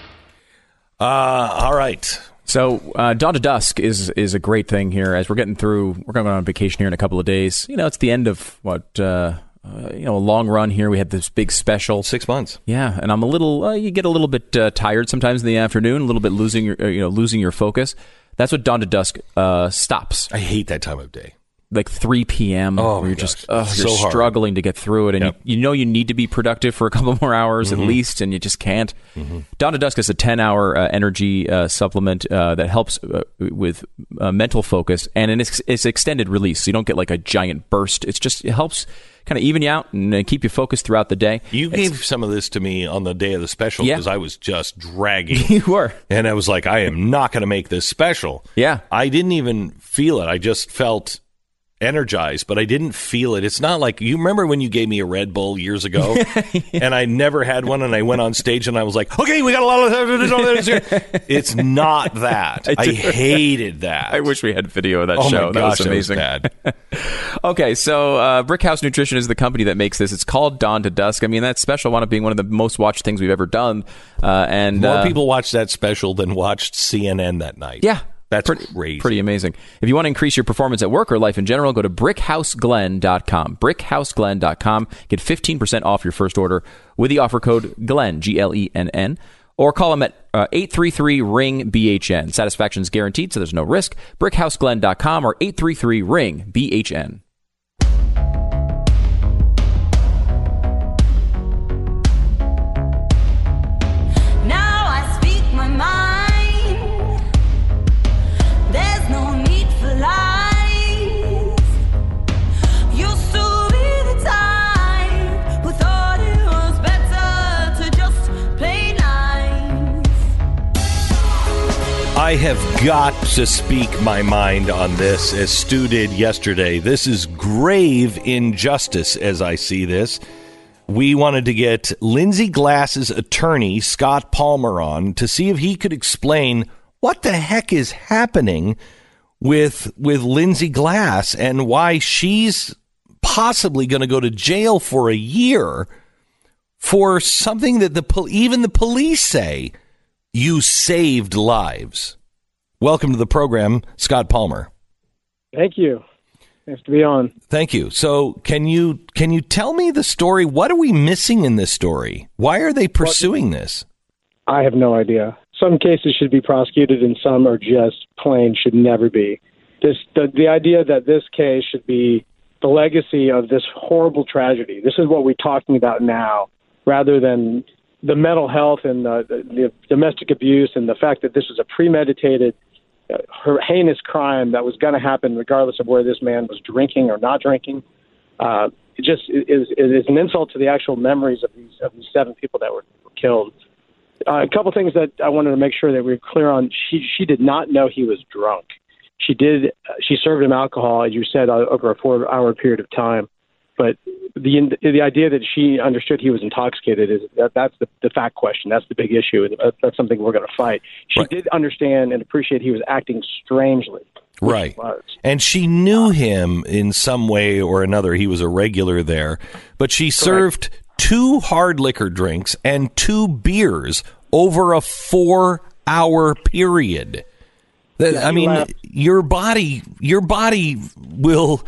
All right. So Dawn to Dusk is a great thing here as we're getting through. We're going on vacation here in a couple of days. It's the end of a long run here. We had this big special. 6 months. Yeah, and I'm a little. You get a little bit tired sometimes in the afternoon. A little bit losing your focus. That's what Dawn to Dusk stops. I hate that time of day. Like 3 p.m. Oh, you're just you're struggling to get through it, and Yep. you need to be productive for a couple more hours at least, and you just can't. Dawn to Dusk is a 10-hour energy supplement that helps with mental focus, and it's extended release, so you don't get like a giant burst. It helps kind of even you out and keep you focused throughout the day. You gave some of this to me on the day of the special because I was just dragging. You were. And I was like, I am not going to make this special. Yeah. I didn't even feel it. I just felt energized, but I didn't feel it. It's not like, you remember when you gave me a Red Bull years ago and I never had one and I went on stage and I was like, okay, we got a lot of here. It's not that. I hated that. I wish we had video of that show. My gosh, that was amazing. That was bad. Okay, so Brickhouse Nutrition is the company that makes this. It's called Dawn to Dusk. I mean, that special wound up being one of the most watched things we've ever done. And more people watched that special than watched CNN that night. Yeah. That's crazy. Pretty amazing. If you want to increase your performance at work or life in general, go to BrickHouseGlenn.com. BrickHouseGlenn.com. Get 15% off your first order with the offer code GLENN, GLENN. Or call them at 833-RING-BHN. Satisfaction is guaranteed, so there's no risk. BrickHouseGlenn.com or 833-RING-BHN. I have got to speak my mind on this, as Stu did yesterday. This is grave injustice as I see this. We wanted to get Lindsay Glass's attorney, Scott Palmer, on to see if he could explain what the heck is happening with Lindsay Glass and why she's possibly going to go to jail for a year for something that even the police say you saved lives. Welcome to the program, Scott Palmer. Thank you. Nice to be on. Thank you. So can you tell me the story? What are we missing in this story? Why are they pursuing this? I have no idea. Some cases should be prosecuted and some are just plain should never be. The idea that this case should be the legacy of this horrible tragedy. This is what we're talking about now, rather than the mental health and the domestic abuse and the fact that this was a premeditated, heinous crime that was going to happen regardless of where this man was drinking or not drinking. It just is an insult to the actual memories of these 7 people that were killed. A couple things that I wanted to make sure that we were clear on. She did not know he was drunk. She served him alcohol, as you said, over a 4-hour period of time. But the idea that she understood he was intoxicated that's the fact question. That's the big issue. That's something we're going to fight. She did understand and appreciate he was acting strangely. Right. And she knew him in some way or another. He was a regular there. But she served 2 hard liquor drinks and 2 beers over a 4-hour period. I mean, your body will.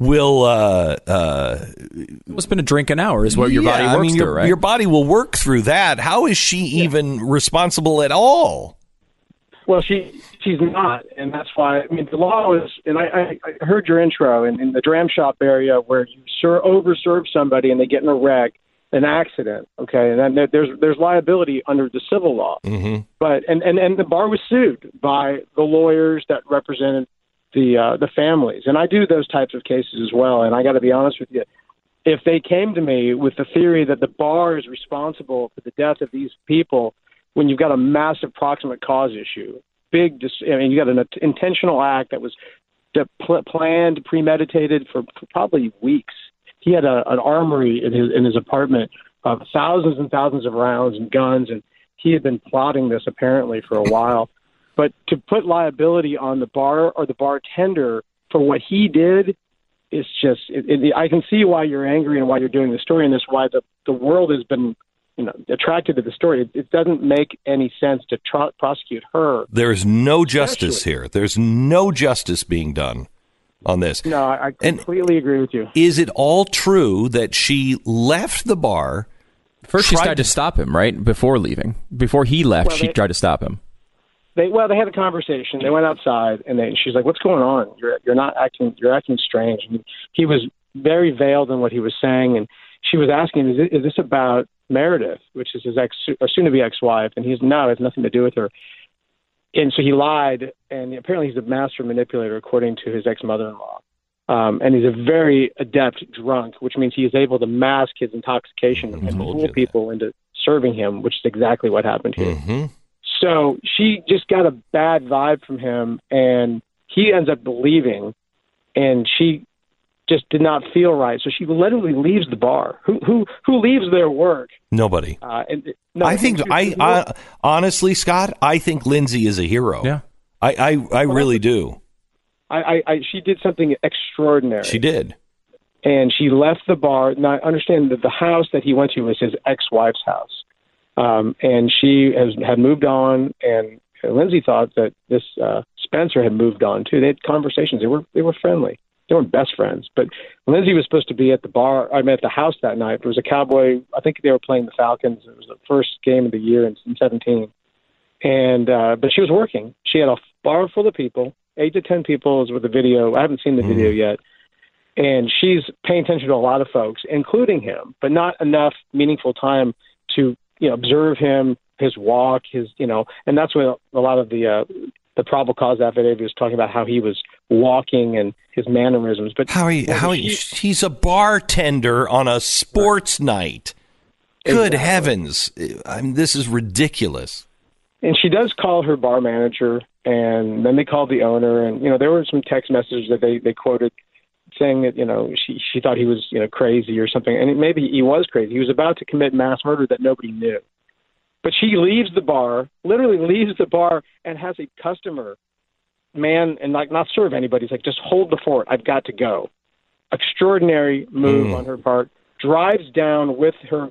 It's been a drink an hour is what your body works through, right? Your body will work through that. How is she even responsible at all? Well, she's not, and that's why. I mean, the law is, and I heard your intro in the dram shop area where you overserve somebody and they get in a wreck, an accident, okay, and then there's liability under the civil law. Mm-hmm. But and the bar was sued by the lawyers that represented the families, and I do those types of cases as well. And I got to be honest with you, if they came to me with the theory that the bar is responsible for the death of these people, when you've got a massive proximate cause issue, you got an intentional act that was planned, premeditated for probably weeks. He had an armory in his apartment of thousands and thousands of rounds and guns, and he had been plotting this apparently for a while. But to put liability on the bar or the bartender for what he did is just. I can see why you're angry and why you're doing the story, and that's why the world has been attracted to the story. It doesn't make any sense to prosecute her. There's no justice here. There's no justice being done on this. No, I completely agree with you. Is it all true that she left the bar? First, she tried to stop him, right? Before leaving. Before he left, she tried to stop him. They had a conversation. They went outside, and she's like, "What's going on? You're not acting. You're acting strange." And he was very veiled in what he was saying, and she was asking, "Is this about Meredith, which is his soon-to-be ex-wife?" And no, it has nothing to do with her. And so he lied, and apparently he's a master manipulator, according to his ex-mother-in-law. And he's a very adept drunk, which means he is able to mask his intoxication and fool people into serving him, which is exactly what happened here. Mm-hmm. So she just got a bad vibe from him, and he ends up leaving, and she just did not feel right. So she literally leaves the bar. Who leaves their work? Nobody. No, I honestly, Scott, I think Lindsay is a hero. Yeah. I really do. She did something extraordinary. She did. And she left the bar. Now, I understand that the house that he went to was his ex-wife's house. And she had moved on, and Lindsay thought that this Spencer had moved on, too. They had conversations. They were friendly. They weren't best friends. But Lindsay was supposed to be at the house that night. There was a Cowboy. I think they were playing the Falcons. It was the first game of the year in 2017. And but she was working. She had a bar full of people, 8 to 10 people is with the video. I haven't seen the video yet. And she's paying attention to a lot of folks, including him, but not enough meaningful time to observe him, his walk, and that's what a lot of the probable cause affidavit was talking about, how he was walking and his mannerisms. But he's a bartender on a sports night. Good heavens. This is ridiculous. And she does call her bar manager, and then they called the owner, and there were some text messages that they quoted saying that she thought he was crazy or something, and maybe he was crazy. He was about to commit mass murder that nobody knew. But she leaves the bar, literally leaves the bar, and has a customer man and not serve anybody. He's like, just hold the fort. I've got to go. Extraordinary move on her part. Drives down with her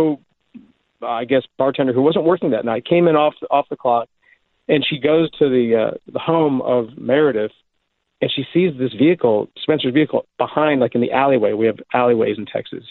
bartender who wasn't working that night. Came in off the clock, and she goes to the home of Meredith. And she sees this vehicle, Spencer's vehicle, behind, like in the alleyway. We have alleyways in Texas.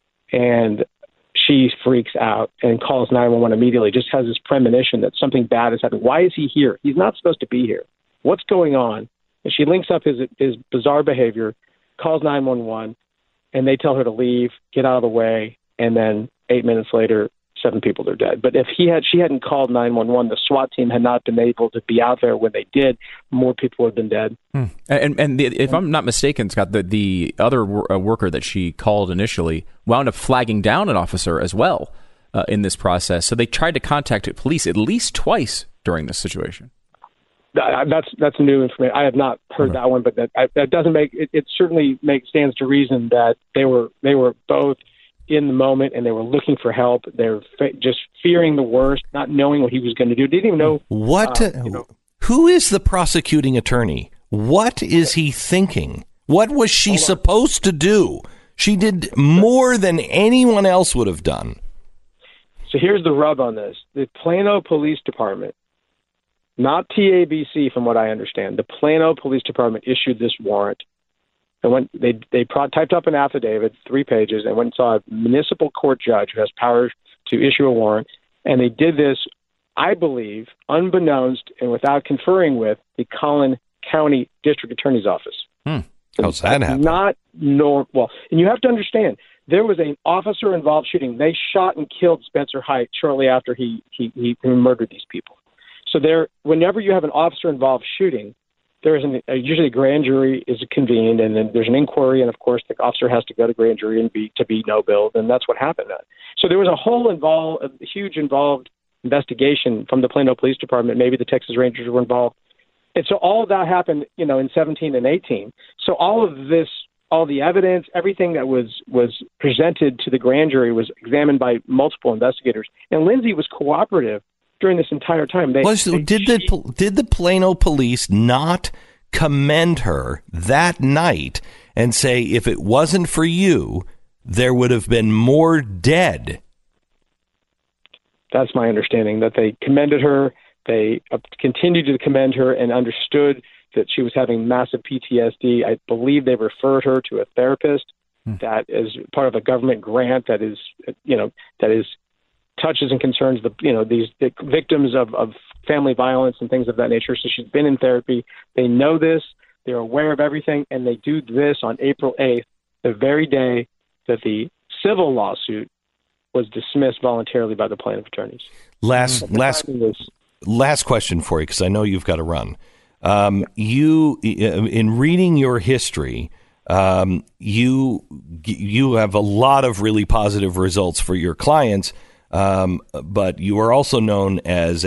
And she freaks out and calls 911 immediately, just has this premonition that something bad is happening. Why is he here? He's not supposed to be here. What's going on? And she links up his bizarre behavior, calls 911, and they tell her to leave, get out of the way. And then 8 minutes later, 7 people are dead. But if she hadn't called 911, the SWAT team had not been able to be out there when they did. More people would have been dead. And if I'm not mistaken, Scott, the other worker that she called initially wound up flagging down an officer as well in this process. So they tried to contact police at least twice during this situation. That's new information. I have not heard that one, but that doesn't make it certainly stands to reason that they were both in the moment, and they were looking for help. They're just fearing the worst, not knowing what he was going to do. Didn't even know what. Who is the prosecuting attorney? What is he thinking? What was she supposed to do? She did more than anyone else would have done. So here's the rub on this: the Plano Police Department, not TABC, from what I understand, the Plano Police Department issued this warrant. And they typed up an affidavit, 3 pages, and went and saw a municipal court judge who has power to issue a warrant. And they did this, I believe, unbeknownst and without conferring with the Collin County District Attorney's Office. How's that happen? Not normal. And you have to understand, there was an officer-involved shooting. They shot and killed Spencer Hite shortly after he murdered these people. So whenever you have an officer-involved shooting, there is usually a grand jury is convened, and then there's an inquiry, and of course the officer has to go to grand jury and be no bill, and that's what happened. So there was a huge involved investigation from the Plano Police Department. Maybe the Texas Rangers were involved, and so all of that happened, in 17 and 18. So all of this, all the evidence, everything that was presented to the grand jury was examined by multiple investigators, and Lindsay was cooperative during this entire time. Did the Plano police not commend her that night and say, if it wasn't for you, there would have been more dead? That's my understanding, that they commended her. They continued to commend her and understood that she was having massive PTSD. I believe they referred her to a therapist that is part of a government grant that is touches and concerns the victims of family violence and things of that nature. So she's been in therapy. They know this. They're aware of everything, and they do this on April 8th, the very day that the civil lawsuit was dismissed voluntarily by the plaintiff attorneys. Last question for you, because I know you've got to run. You, in reading your history, you have a lot of really positive results for your clients. But you are also known as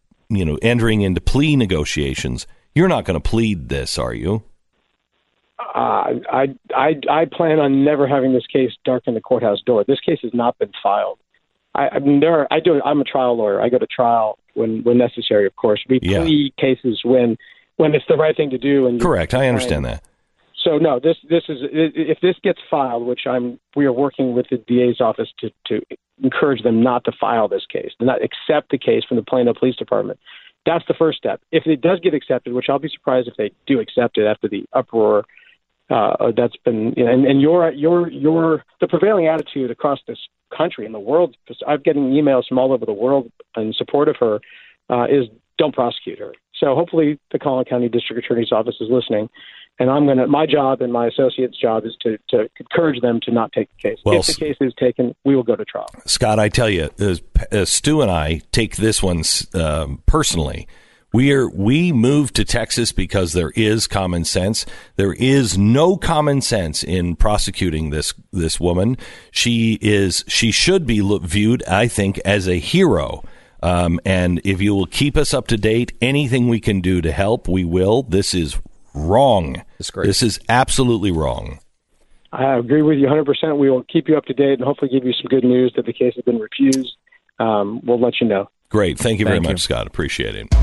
entering into plea negotiations. You're not going to plead this, are you? I plan on never having this case darken the courthouse door. This case has not been filed. I'm a trial lawyer. I go to trial when necessary, of course. We plea cases when it's the right thing to do. And correct. I understand that. So no, this is, if this gets filed, which we are working with the DA's office to encourage them not to file this case, to not accept the case from the Plano Police Department. That's the first step. If it does get accepted, which I'll be surprised if they do accept it after the uproar that's been, and the prevailing attitude across this country and the world. I'm getting emails from all over the world in support of her. Is don't prosecute her. So hopefully the Collin County District Attorney's Office is listening. And my job and my associate's job is to encourage them to not take the case. Well, if the case is taken, we will go to trial. Scott, I tell you, Stu and I take this one personally. We moved to Texas because there is common sense. There is no common sense in prosecuting this woman. She should be viewed, I think, as a hero. And if you will keep us up to date, anything we can do to help, we will. This is wrong. This is absolutely wrong. I agree with you 100%. We will keep you up to date and hopefully give you some good news that the case has been refused. We'll let you know. Great. Thank you very much, Scott. Appreciate it.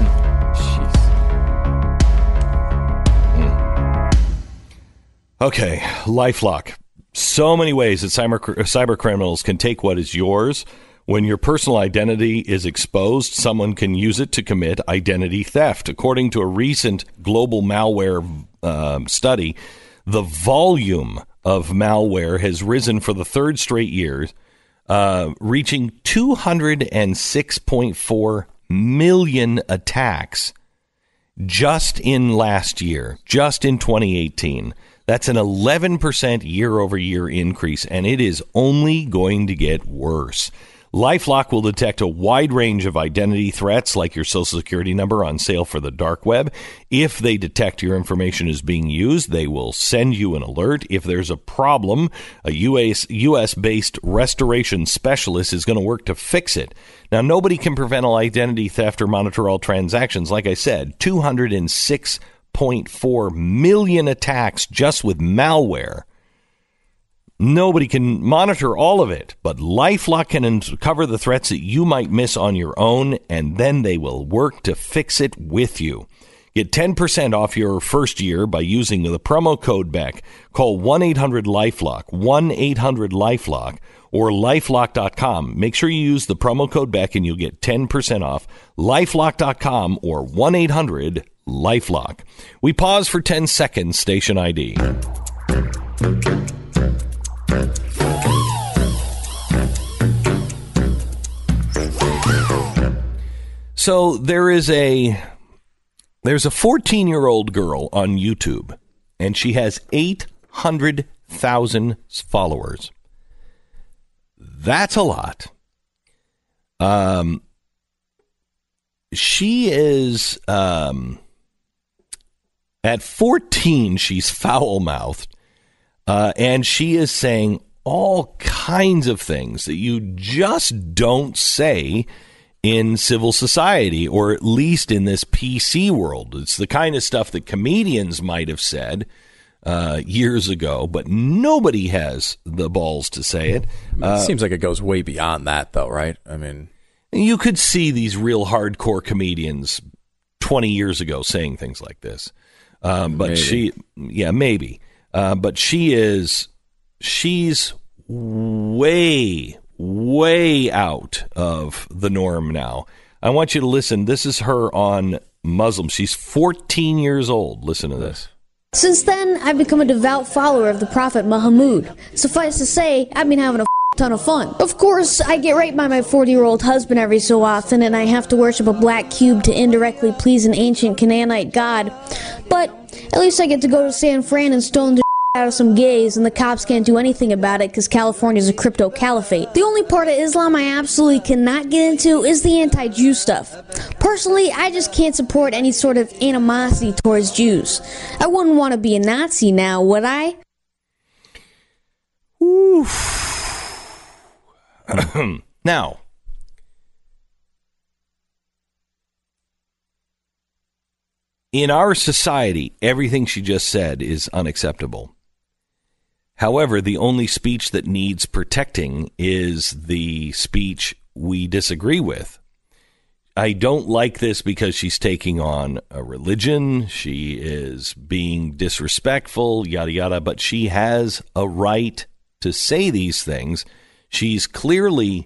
Okay, LifeLock. So many ways that cyber criminals can take what is yours. When your personal identity is exposed, someone can use it to commit identity theft. According to a recent global malware study, the volume of malware has risen for the third straight year, reaching 206.4 million attacks just in last year, just in 2018. That's an 11% year-over-year increase, and it is only going to get worse. LifeLock will detect a wide range of identity threats like your Social Security number on sale for the dark web. If they detect your information is being used, they will send you an alert. If there's a problem, a U.S.-based restoration specialist is going to work to fix it. Now, nobody can prevent identity theft or monitor all transactions. Like I said, 206.4 million attacks just with malware. Nobody can monitor all of it, but LifeLock can uncover the threats that you might miss on your own, and then they will work to fix it with you. Get 10% off your first year by using the promo code BECK. Call 1-800-LifeLock, 1-800-LifeLock, or LifeLock.com. Make sure you use the promo code BECK and you'll get 10% off. LifeLock.com or 1-800-LifeLock. We pause for 10 seconds, station ID. So there's a 14-year-old girl on YouTube, and she has 800,000 followers. That's a lot. She is at 14. She's foul-mouthed. And she is saying all kinds of things that you just don't say in civil society, or at least in this PC world. It's the kind of stuff that comedians might have said years ago, but nobody has the balls to say it. It seems like it goes way beyond that, though, right? I mean, you could see these real hardcore comedians 20 years ago saying things like this. But maybe. But she's way out of the norm now. I want you to listen. This is her on Muslim. She's 14 years old. Listen to this. Since then, I've become a devout follower of the Prophet Muhammad. Suffice to say, I've been having a ton of fun. Of course, I get raped by my 40-year-old husband every so often, and I have to worship a black cube to indirectly please an ancient Canaanite god. But at least I get to go to San Fran and stone the out of some gays, and the cops can't do anything about it because California's a crypto caliphate. The only part of Islam I absolutely cannot get into is the anti-Jew stuff. Personally, I just can't support any sort of animosity towards Jews. I wouldn't want to be a Nazi now, would I? Now, In our society, everything she just said is unacceptable. However, the only speech that needs protecting is the speech we disagree with. I don't like this because she's taking on a religion. She is being disrespectful, yada, yada, but she has a right to say these things. She's clearly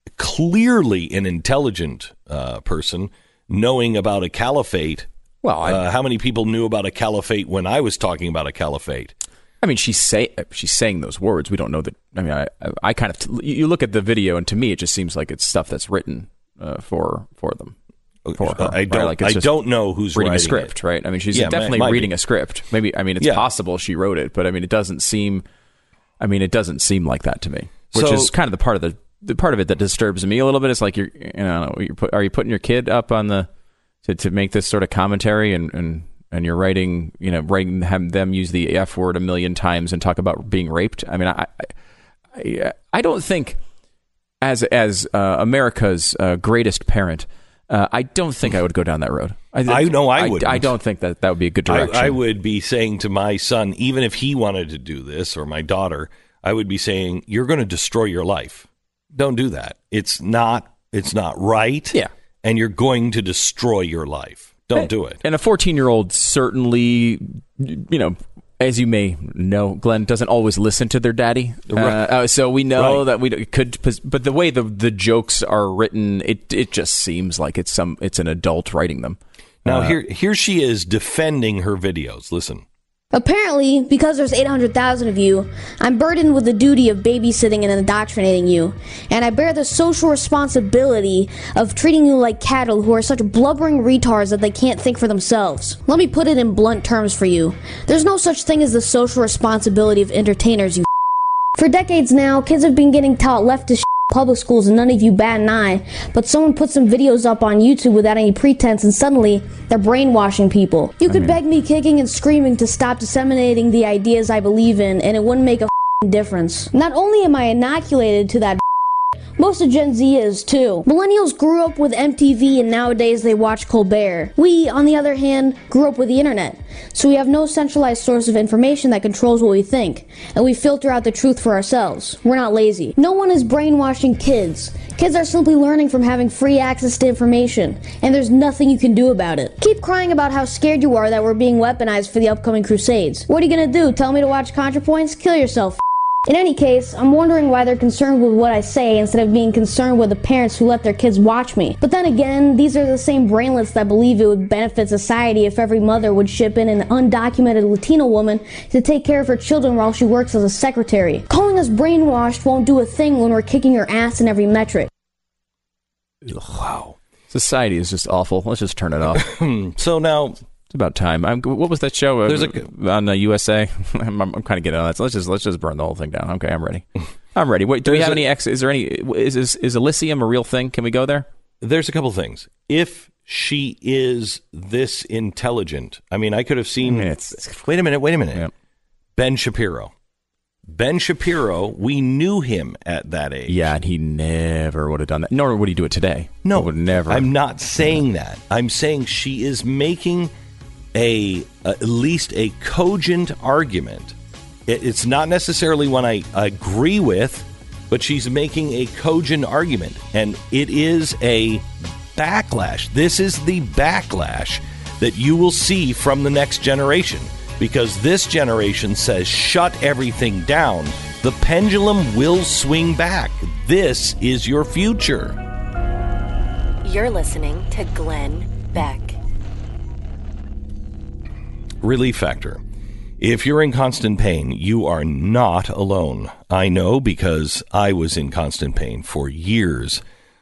an intelligent person, knowing about a caliphate. Well, how many people knew about a caliphate when I was talking about a caliphate? I mean, she's saying those words. We don't know that. I mean, I kind of you look at the video, and to me, it just seems like it's stuff that's written for them. For her, I don't know who's reading writing a script, it. right? I mean, she's definitely reading a script. Maybe, I mean, it's possible she wrote it, but I mean, it doesn't seem. I mean, it doesn't seem like that to me, which is kind of the part of it that disturbs me a little bit. It's like are you putting your kid up on the to make this sort of commentary and you're writing them use the F word a million times and talk about being raped. I mean, I don't think as America's greatest parent, I don't think I would go down that road. I would. I don't think that would be a good direction. I would be saying to my son, even if he wanted to do this, or my daughter, I would be saying, you're going to destroy your life. Don't do that. It's not right. Yeah. And you're going to destroy your life. Don't do it. And a 14-year-old certainly, as you may know, Glenn, doesn't always listen to their daddy. So we know that we could, but the way the jokes are written, it just seems like it's an adult writing them. Now here she is defending her videos. Listen. Apparently, because there's 800,000 of you, I'm burdened with the duty of babysitting and indoctrinating you, and I bear the social responsibility of treating you like cattle who are such blubbering retards that they can't think for themselves. Let me put it in blunt terms for you. There's no such thing as the social responsibility of entertainers, you For decades now, kids have been getting taught leftist public schools and none of you bat an eye, but someone put some videos up on YouTube without any pretense and suddenly they're brainwashing people. You could beg me kicking and screaming to stop disseminating the ideas I believe in and it wouldn't make a difference. Not only am I inoculated to that, most of Gen Z is too. Millennials grew up with MTV and nowadays they watch Colbert. We, on the other hand, grew up with the internet. So we have no centralized source of information that controls what we think. And we filter out the truth for ourselves. We're not lazy. No one is brainwashing kids. Kids are simply learning from having free access to information. And there's nothing you can do about it. Keep crying about how scared you are that we're being weaponized for the upcoming crusades. What are you gonna do? Tell me to watch ContraPoints? Kill yourself. In any case, I'm wondering why they're concerned with what I say instead of being concerned with the parents who let their kids watch me. But then again, these are the same brainlets that believe it would benefit society if every mother would ship in an undocumented Latino woman to take care of her children while she works as a secretary. Calling us brainwashed won't do a thing when we're kicking your ass in every metric. Wow. Society is just awful. Let's just turn it off. So now... It's about time. What was that show on USA? I'm kind of getting on that. So let's just burn the whole thing down. Okay, I'm ready. I'm ready. Wait, do we have any? Is there any? Is Elysium a real thing? Can we go there? There's a couple things. If she is this intelligent, I mean, I could have seen. Wait a minute. Yep. Ben Shapiro. Ben Shapiro, we knew him at that age. Yeah, and he never would have done that. Nor would he do it today. No, would never. I'm not saying that. I'm saying she is making at least a cogent argument. It's not necessarily one I agree with, but she's making a cogent argument, and it is a backlash. This is the backlash that you will see from the next generation, because this generation says shut everything down. The pendulum will swing back. This is your future. You're listening to Glenn Beck. Relief Factor. If you're in constant pain, you are not alone. I know because I was in constant pain for years.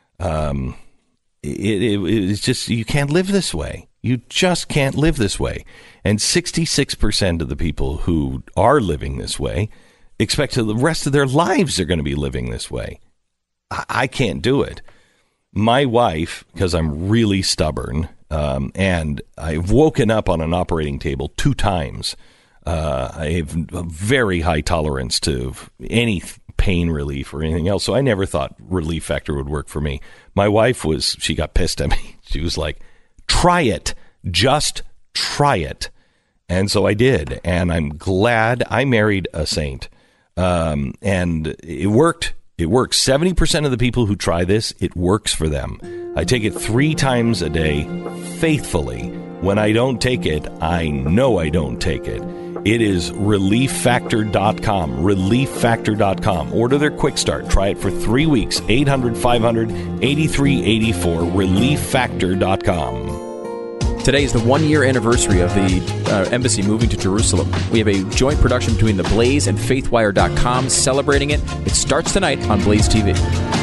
It's just, you can't live this way. You just can't live this way. And 66% of the people who are living this way expect the rest of their lives are going to be living this way. I can't do it. My wife, because I'm really stubborn, and I've woken up on an operating table 2 times. I have a very high tolerance to any pain relief or anything else. So I never thought Relief Factor would work for me. My wife she got pissed at me. She was like, try it. Just try it. And so I did, and I'm glad I married a saint. And it worked. It works. 70% of the people who try this, it works for them. I take it 3 times a day faithfully. When I don't take it, I know I don't take it. It is ReliefFactor.com. ReliefFactor.com. Order their Quick Start. Try it for 3 weeks. 800-500-8384. ReliefFactor.com. Today is the 1-year anniversary of the embassy moving to Jerusalem. We have a joint production between The Blaze and FaithWire.com celebrating it. It starts tonight on Blaze TV.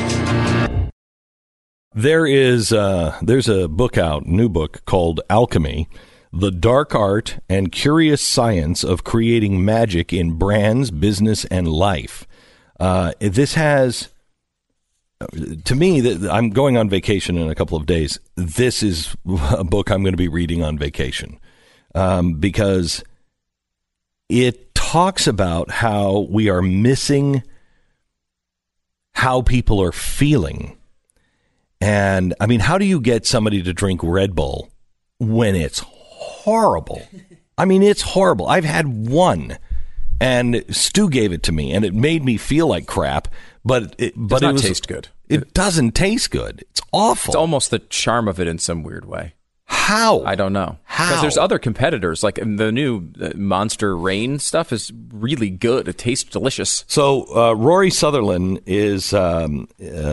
There's a book out, new book called Alchemy, The Dark Art and Curious Science of Creating Magic in Brands, Business, and Life. This has... To me, I'm going on vacation in a couple of days. This is a book I'm going to be reading on vacation because it talks about how we are missing how people are feeling. And, I mean, how do you get somebody to drink Red Bull when it's horrible? I mean, it's horrible. I've had one, and Stu gave it to me, and it made me feel like crap. But it does taste good. It doesn't taste good. It's awful. It's almost the charm of it in some weird way. How? I don't know. How? Because there's other competitors. Like the new Monster Rain stuff is really good. It tastes delicious. So Rory Sutherland is an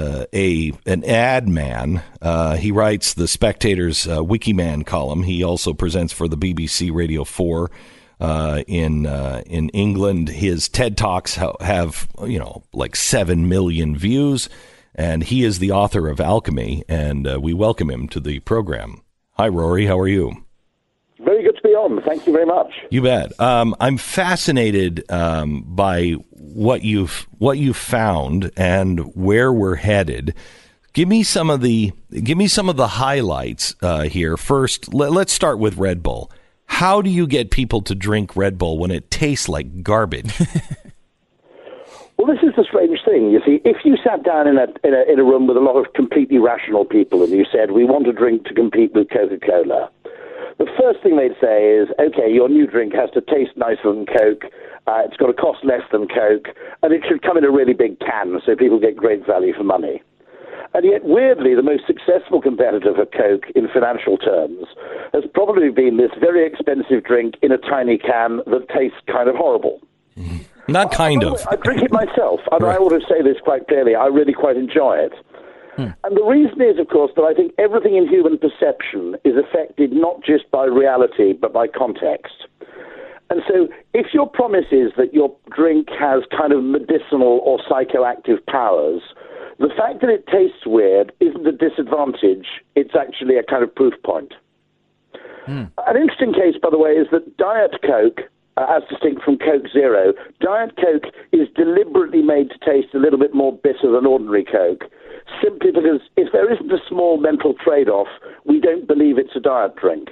ad man. He writes the Spectator's Wikiman column. He also presents for the BBC Radio 4. In England, his TED Talks have like 7 million views, and he is the author of Alchemy, and we welcome him to the program. Hi, Rory. How are you? Very good to be on. Thank you very much. You bet. I'm fascinated by what you've found and where we're headed. Give me some of the highlights here. First, let's start with Red Bull. How do you get people to drink Red Bull when it tastes like garbage? Well, this is the strange thing. You see, if you sat down in a room with a lot of completely rational people and you said, we want a drink to compete with Coca-Cola, the first thing they'd say is, okay, your new drink has to taste nicer than Coke, it's got to cost less than Coke, and it should come in a really big can so people get great value for money. And yet, weirdly, the most successful competitor for Coke in financial terms has probably been this very expensive drink in a tiny can that tastes kind of horrible. Not kind of. I drink it myself, and right. I ought to say this quite clearly. I really quite enjoy it. And the reason is, of course, that I think everything in human perception is affected not just by reality, but by context. And so if your promise is that your drink has kind of medicinal or psychoactive powers, the fact that it tastes weird isn't a disadvantage. It's actually a kind of proof point. An interesting case, by the way, is that Diet Coke, as distinct from Coke Zero, Diet Coke is deliberately made to taste a little bit more bitter than ordinary Coke, simply because if there isn't a small mental trade-off, we don't believe it's a diet drink.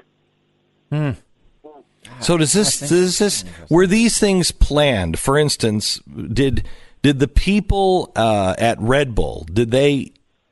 So does this were these things planned? For instance, did the people at Red Bull, did they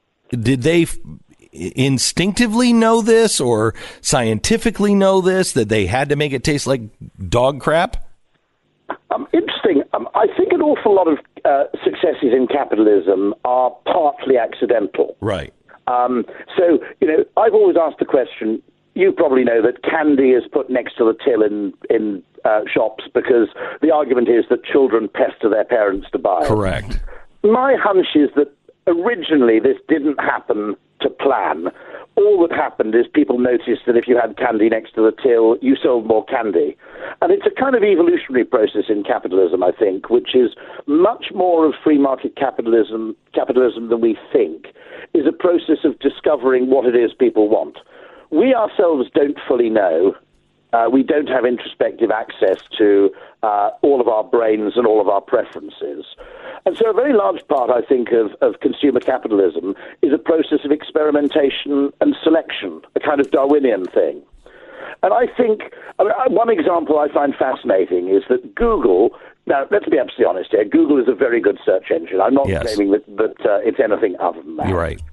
instinctively know this or scientifically know this, that they had to make it taste like dog crap? Interesting. I think an awful lot of successes in capitalism are partly accidental. Right. So, I've always asked the question, you probably know that candy is put next to the till in shops because the argument is that children pester their parents to buy it. Correct. My hunch is that originally this didn't happen to plan. All that happened is people noticed that if you had candy next to the till, you sold more candy. And it's a kind of evolutionary process in capitalism, I think, which is much more of free market capitalism than we think, is a process of discovering what it is people want. We ourselves don't fully know. We don't have introspective access to all of our brains and all of our preferences. And so a very large part, I think, of consumer capitalism is a process of experimentation and selection, a kind of Darwinian thing. And I think, one example I find fascinating is that Google, now let's be absolutely honest here, Google is a very good search engine. I'm not claiming that it's anything other than that. You're right.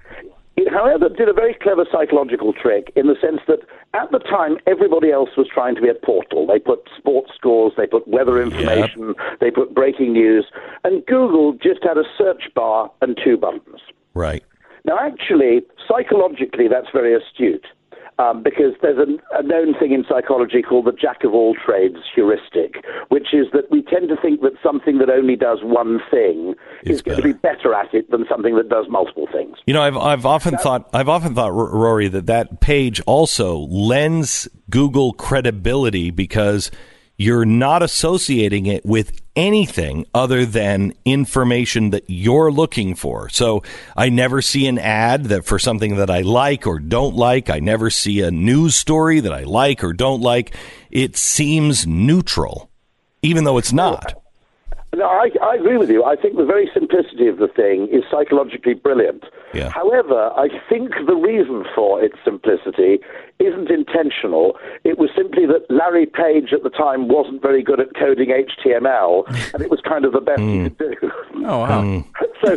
It, however, did a very clever psychological trick in the sense that at the time, everybody else was trying to be a portal. They put sports scores, they put weather information, they put breaking news, and Google just had a search bar and 2 buttons. Right. Now, actually, psychologically, that's very astute. Because there's a known thing in psychology called the jack-of-all-trades heuristic, which is that we tend to think that something that only does one thing is going to be better at it than something that does multiple things. You know, I've often thought, Rory, that page also lends Google credibility because you're not associating it with anything other than information that you're looking for. So I never see an ad that for something that I like or don't like. I never see a news story that I like or don't like. It seems neutral, even though it's not. No, I agree with you. I think the very simplicity of the thing is psychologically brilliant. Yeah. However, I think the reason for its simplicity isn't intentional. It was simply that Larry Page at the time wasn't very good at coding HTML, and it was kind of the best he could do. Oh, wow. So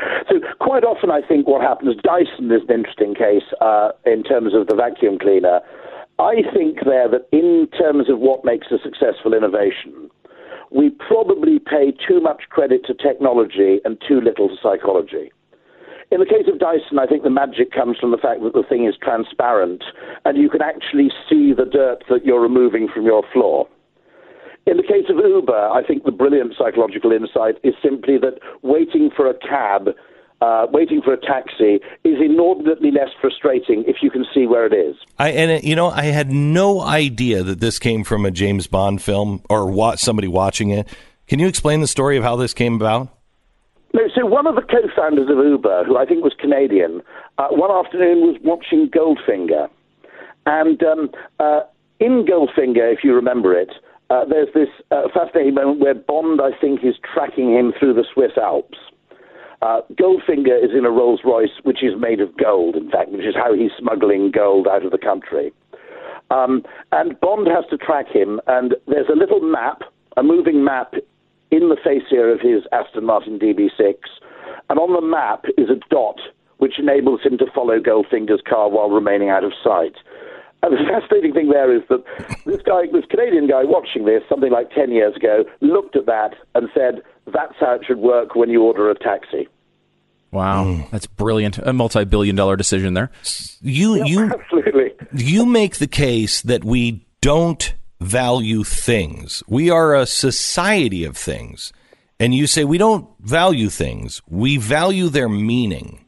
quite often I think what happens, Dyson is an interesting case in terms of the vacuum cleaner. I think there that in terms of what makes a successful innovation, we probably pay too much credit to technology and too little to psychology. In the case of Dyson, I think the magic comes from the fact that the thing is transparent and you can actually see the dirt that you're removing from your floor. In the case of Uber, I think the brilliant psychological insight is simply that waiting for a cab, waiting for a taxi is inordinately less frustrating if you can see where it is. I had no idea that this came from a James Bond film or somebody watching it. Can you explain the story of how this came about? No, so one of the co-founders of Uber, who I think was Canadian, one afternoon was watching Goldfinger. And in Goldfinger, if you remember it, there's this fascinating moment where Bond, I think, is tracking him through the Swiss Alps. Goldfinger is in a Rolls Royce, which is made of gold, in fact, which is how he's smuggling gold out of the country. And Bond has to track him, and there's a little map, a moving map, in the fascia of his Aston Martin DB6, and on the map is a dot which enables him to follow Goldfinger's car while remaining out of sight. And the fascinating thing there is that this Canadian guy watching this, something like 10 years ago, looked at that and said, that's how it should work when you order a taxi. Wow, that's brilliant. A multi-billion-dollar decision there. Absolutely. You make the case that we don't value things. We are a society of things. And you say we don't value things. We value their meaning.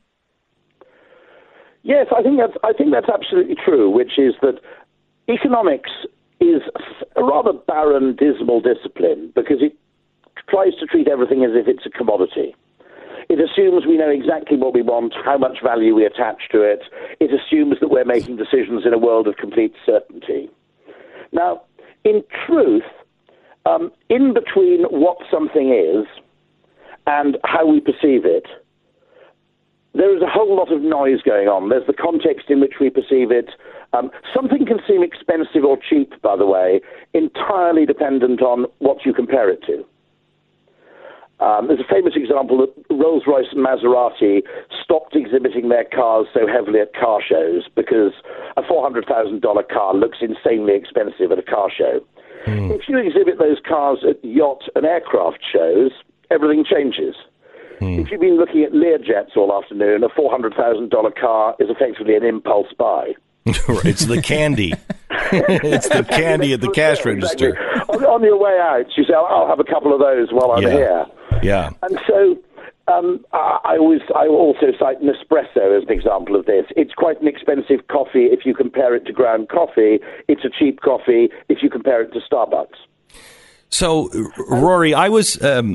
Yes, I think that's absolutely true, which is that economics is a rather barren, dismal discipline because it tries to treat everything as if it's a commodity. It assumes we know exactly what we want, how much value we attach to it. It assumes that we're making decisions in a world of complete certainty. Now, in truth, in between what something is and how we perceive it, there is a whole lot of noise going on. There's the context in which we perceive it. Something can seem expensive or cheap, by the way, entirely dependent on what you compare it to. There's a famous example that Rolls-Royce and Maserati stopped exhibiting their cars so heavily at car shows because a $400,000 car looks insanely expensive at a car show. If you exhibit those cars at yacht and aircraft shows, everything changes. If you've been looking at Learjets all afternoon, a $400,000 car is effectively an impulse buy. It's the candy. It's the candy at the cash register. Exactly. On your way out, you say, I'll have a couple of those while I'm here. Yeah. And so I also cite Nespresso as an example of this. It's quite an expensive coffee if you compare it to ground coffee. It's a cheap coffee if you compare it to Starbucks. So, Rory, I was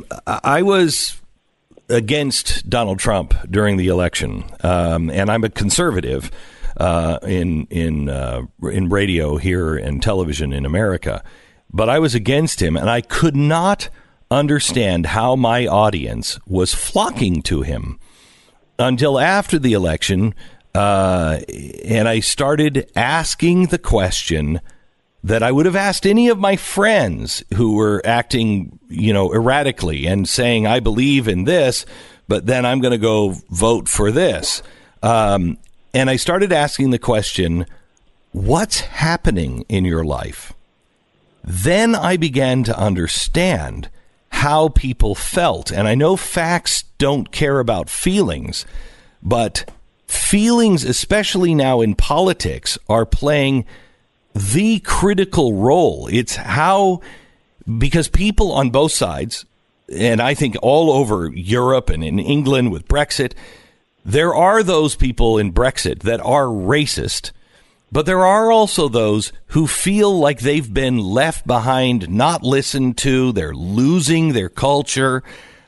against Donald Trump during the election, and I'm a conservative in radio here and television in America. But I was against him, and I could not understand how my audience was flocking to him until after the election, and I started asking the question that I would have asked any of my friends who were acting, erratically and saying, I believe in this, but then I'm going to go vote for this. And I started asking the question, what's happening in your life? Then I began to understand how people felt. And I know facts don't care about feelings, but feelings, especially now in politics, are playing the critical role. It's how, because people on both sides, and I think all over Europe and in England with Brexit, there are those people in Brexit that are racist, but there are also those who feel like they've been left behind, not listened to. They're losing their culture,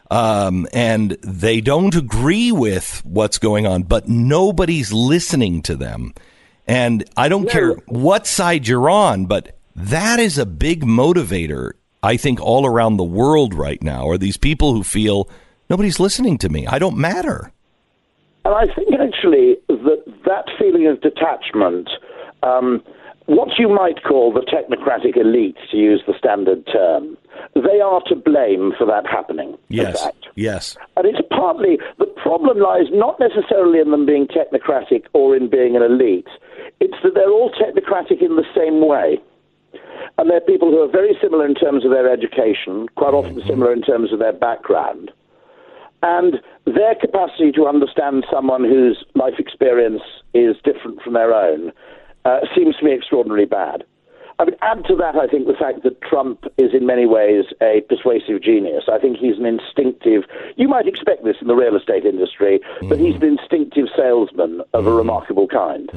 and they don't agree with what's going on, but nobody's listening to them. And I don't care what side you're on, but that is a big motivator, I think, all around the world right now, are these people who feel nobody's listening to me. I don't matter. And I think actually that feeling of detachment, what you might call the technocratic elite, to use the standard term, they are to blame for that happening. Yes, in fact. yes. And it's partly, the problem lies not necessarily in them being technocratic or in being an elite. It's that they're all technocratic in the same way. And they're people who are very similar in terms of their education, quite often similar in terms of their background. And their capacity to understand someone whose life experience is different from their own seems to me extraordinarily bad. I mean, add to that, I think, the fact that Trump is in many ways a persuasive genius. I think he's an instinctive, you might expect this in the real estate industry, but he's an instinctive salesman of a remarkable kind.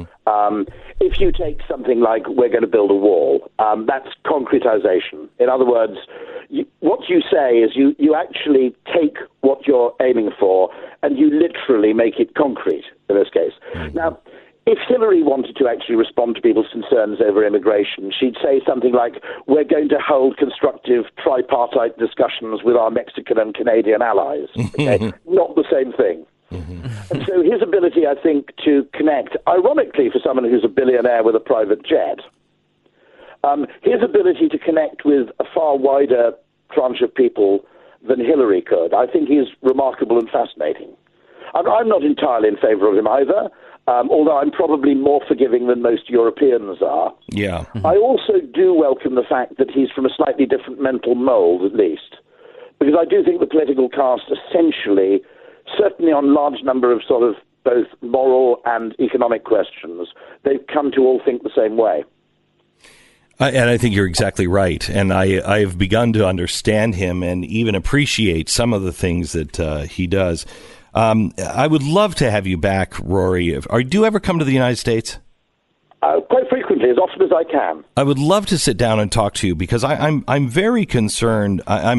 If you take something like we're going to build a wall, that's concretization. In other words, what you say is you actually take what you're aiming for and you literally make it concrete in this case. Now, if Hillary wanted to actually respond to people's concerns over immigration, she'd say something like, we're going to hold constructive tripartite discussions with our Mexican and Canadian allies. Okay? Not the same thing. And so his ability, I think, to connect, ironically for someone who's a billionaire with a private jet, his ability to connect with a far wider tranche of people than Hillary could, I think is remarkable and fascinating. I'm not entirely in favor of him either. Although I'm probably more forgiving than most Europeans are. Yeah. I also do welcome the fact that he's from a slightly different mental mold, at least. Because I do think the political caste essentially, certainly on large number of sort of both moral and economic questions, they've come to all think the same way. And I think you're exactly right. And I've begun to understand him and even appreciate some of the things that he does. I would love to have you back, Rory. Do you ever come to the United States? Quite frequently, as often as I can. I would love to sit down and talk to you because I'm very concerned. I'm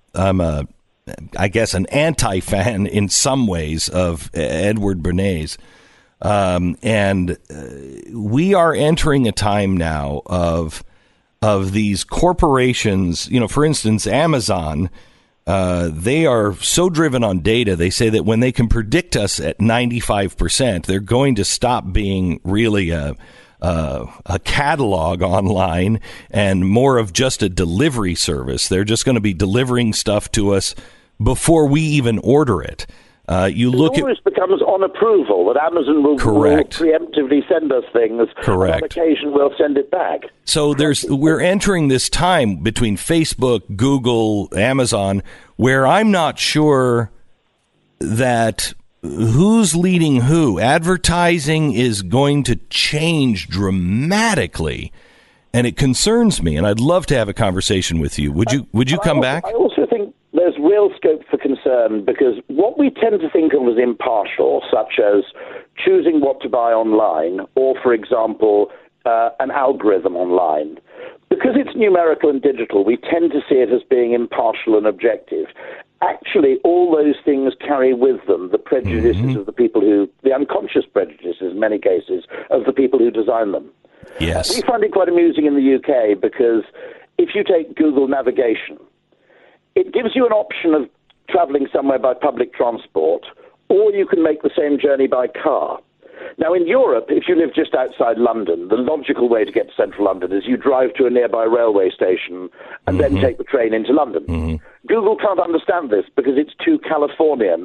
I guess an anti-fan in some ways of Edward Bernays, and we are entering a time now of these corporations. You know, for instance, Amazon. They are so driven on data. They say that when they can predict us at 95%, they're going to stop being really a catalog online and more of just a delivery service. They're just going to be delivering stuff to us before we even order it. You look it always becomes on approval that Amazon will preemptively send us things. Correct. And on occasion, we'll send it back. So we're entering this time between Facebook, Google, Amazon, where I'm not sure that who's leading who. Advertising is going to change dramatically, and it concerns me. And I'd love to have a conversation with you. Would you come back? I also think there's real scope for concern because what we tend to think of as impartial, such as choosing what to buy online or, for example, an algorithm online, because it's numerical and digital, we tend to see it as being impartial and objective. Actually, all those things carry with them the prejudices of the people the unconscious prejudices in many cases, of the people who design them. Yes. We find it quite amusing in the UK because if you take Google Navigation, it gives you an option of travelling somewhere by public transport, or you can make the same journey by car. Now, in Europe, if you live just outside London, the logical way to get to central London is you drive to a nearby railway station and then take the train into London. Google can't understand this because it's too Californian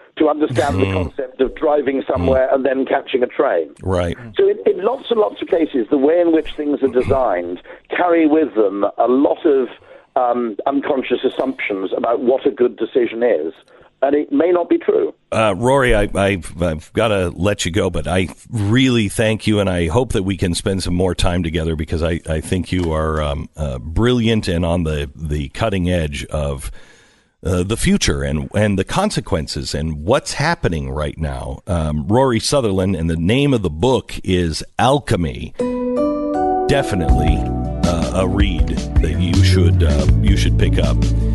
to understand the concept of driving somewhere and then catching a train. Right. So in lots and lots of cases, the way in which things are designed carry with them a lot of unconscious assumptions about what a good decision is. And it may not be true. Rory, I've got to let you go, but I really thank you, and I hope that we can spend some more time together because I think you are brilliant and on the cutting edge of the future and the consequences and what's happening right now. Rory Sutherland, and the name of the book is Alchemy. Definitely a read that you should pick up.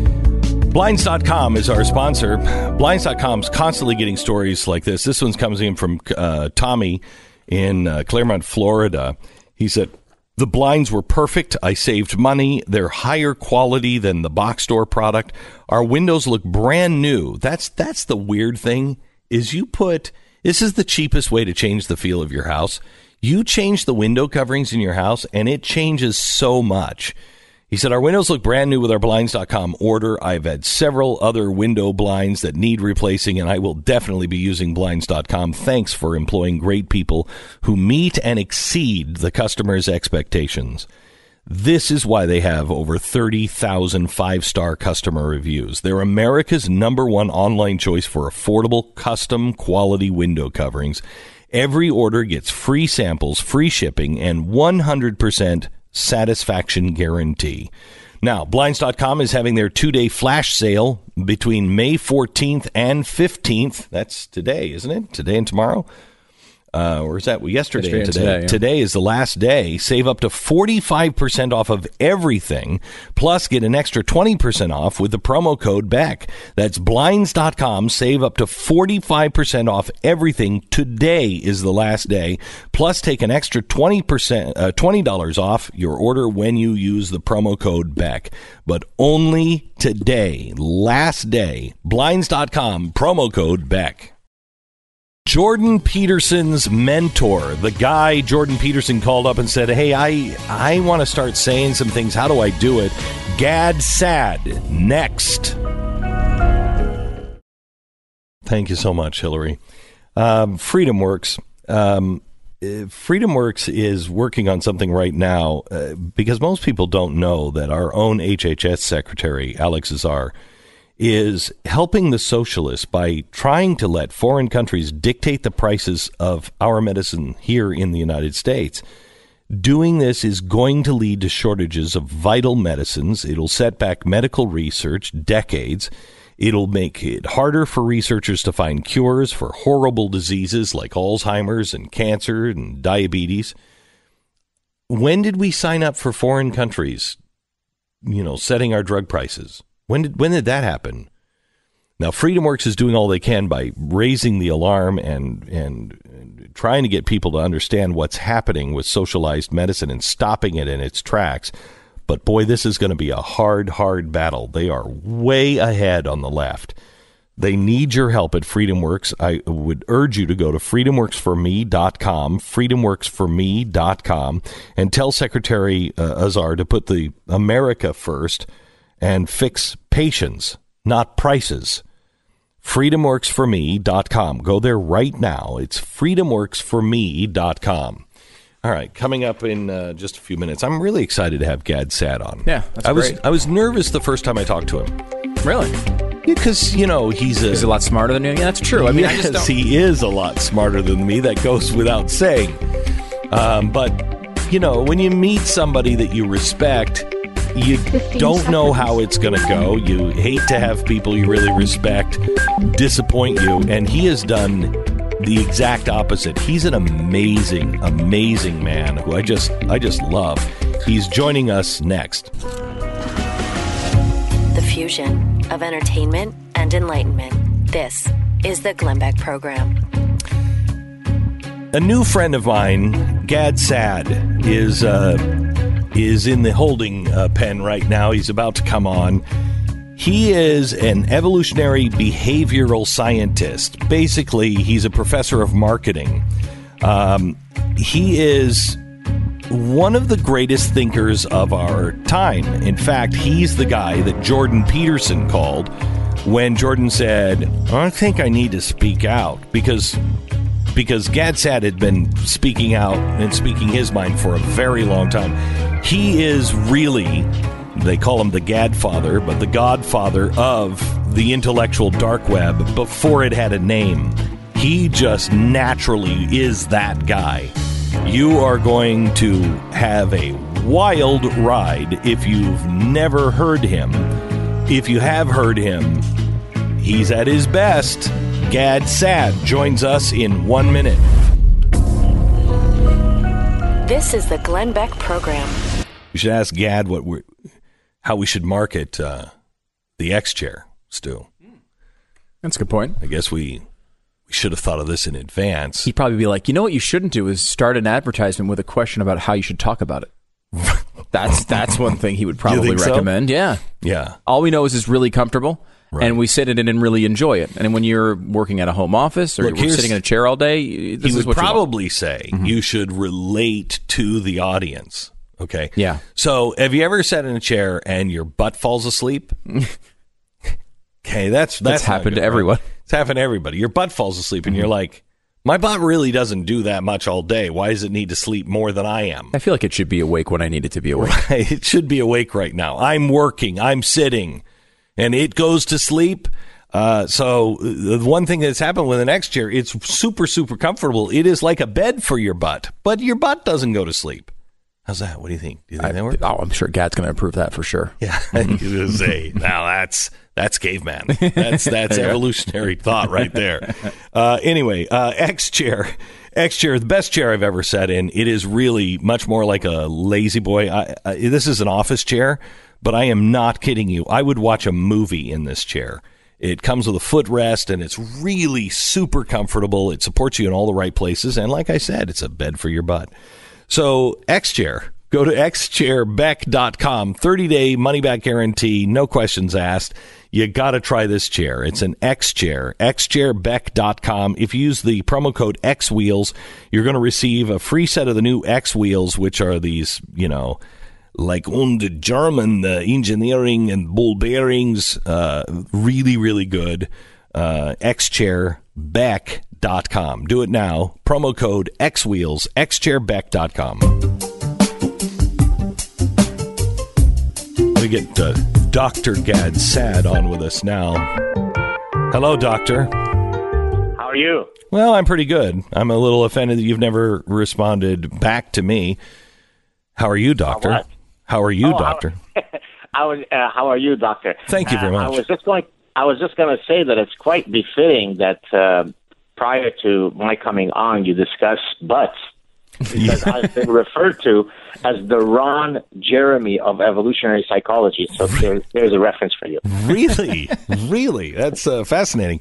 Blinds.com is our sponsor. Blinds.com's constantly getting stories like this. This one's comes in from Tommy in Claremont, Florida. He said, the blinds were perfect. I saved money. They're higher quality than the box store product. Our windows look brand new. That's the weird thing is this is the cheapest way to change the feel of your house. You change the window coverings in your house and it changes so much. He said, our windows look brand new with our Blinds.com order. I've had several other window blinds that need replacing, and I will definitely be using Blinds.com. Thanks for employing great people who meet and exceed the customer's expectations. This is why they have over 30,000 five-star customer reviews. They're America's #1 online choice for affordable, custom, quality window coverings. Every order gets free samples, free shipping, and 100% satisfaction guarantee. Now, Blinds.com is having their 2-day flash sale between May 14th and 15th. That's today, isn't it? Today and tomorrow? Or is that yesterday and today? Yeah. Today is the last day. Save up to 45% off of everything, plus get an extra 20% off with the promo code BECK. That's Blinds.com. Save up to 45% off everything. Today is the last day. Plus take an extra $20 off your order when you use the promo code BECK. But only today, last day. Blinds.com, promo code BECK. Jordan Peterson's mentor, the guy Jordan Peterson called up and said, hey, I want to start saying some things. How do I do it? Gad Saad, next. Thank you so much, Hillary. FreedomWorks. FreedomWorks is working on something right now because most people don't know that our own HHS Secretary, Alex Azar, is helping the socialists by trying to let foreign countries dictate the prices of our medicine here in the United States. Doing this is going to lead to shortages of vital medicines. It'll set back medical research decades. It'll make it harder for researchers to find cures for horrible diseases like Alzheimer's and cancer and diabetes. When did we sign up for foreign countries, setting our drug prices? When did that happen? Now, FreedomWorks is doing all they can by raising the alarm and trying to get people to understand what's happening with socialized medicine and stopping it in its tracks. But boy, this is going to be a hard, hard battle. They are way ahead on the left. They need your help at FreedomWorks. I would urge you to go to freedomworksforme.com, freedomworksforme.com, and tell Secretary Azar to put the America first and fix patients, not prices. freedomworksforme.com. Go there right now. It's freedomworksforme.com. All right, coming up in just a few minutes. I'm really excited to have Gad Saad on. Yeah, that's great. I was nervous the first time I talked to him. Really? Because, he's a lot smarter than you. Yeah, that's true. I mean, yes, he is a lot smarter than me. That goes without saying. But, when you meet somebody that you respect, you don't know how it's going to go. You hate to have people you really respect disappoint you. And he has done the exact opposite. He's an amazing, amazing man who I just love. He's joining us next. The fusion of entertainment and enlightenment. This is the Glenn Beck Program. A new friend of mine, Gad Saad, is in the holding pen right now. He's about to come on. He is an evolutionary behavioral scientist. Basically, he's a professor of marketing. He is one of the greatest thinkers of our time. In fact, he's the guy that Jordan Peterson called when Jordan said, I think I need to speak out, because Gad Saad had been speaking out and speaking his mind for a very long time. He is really, they call him the Gadfather, but the godfather of the intellectual dark web before it had a name. He just naturally is that guy. You are going to have a wild ride if you've never heard him. If you have heard him, he's at his best. Gad Saad joins us in 1 minute. This is the Glenn Beck Program. We should ask Gad how we should market the X Chair, Stu. That's a good point. I guess we should have thought of this in advance. He'd probably be like, you know what you shouldn't do is start an advertisement with a question about how you should talk about it. That's one thing he would probably recommend. So? Yeah. All we know is it's really comfortable, and we sit in it and really enjoy it. And when you're working at a home office or you're sitting in a chair all day, this is what probably say you should relate to the audience. Okay. Yeah. So have you ever sat in a chair and your butt falls asleep? Okay, that's happened to everyone. It's happened to everybody. Your butt falls asleep and you're like, my butt really doesn't do that much all day. Why does it need to sleep more than I am? I feel like it should be awake when I need it to be awake. Right. It should be awake right now. I'm working. I'm sitting. And it goes to sleep. So the one thing that's happened with an X Chair, it's super, super comfortable. It is like a bed for your butt, but your butt doesn't go to sleep. How's that? What do you think? Do you think that works? Oh, I'm sure Gad's going to approve that for sure. Yeah. You say, now that's caveman. That's evolutionary thought right there. Anyway, X Chair, the best chair I've ever sat in. It is really much more like a lazy boy. This is an office chair, but I am not kidding you. I would watch a movie in this chair. It comes with a footrest, and it's really super comfortable. It supports you in all the right places. And like I said, it's a bed for your butt. So X Chair. Go to xchairbeck.com. 30-day money-back guarantee, no questions asked. You got to try this chair. It's an X Chair. xchairbeck.com. If you use the promo code XWheels, you're going to receive a free set of the new X Wheels, which are these, like the German engineering and ball bearings. Really, really good. xchairbeck.com. Do it now. Promo code XWheels. xchairbeck.com. We get Dr. Gad Saad on with us now. Hello, Doctor. How are you? Well, I'm pretty good. I'm a little offended that you've never responded back to me. How are you, Doctor? How are you, Doctor? How are you, Doctor? Thank you very much. I was just going to say that it's quite befitting that prior to my coming on, you discussed butts. Because I've been referred to as the Ron Jeremy of evolutionary psychology. So there's a reference for you. Really? Really? That's fascinating.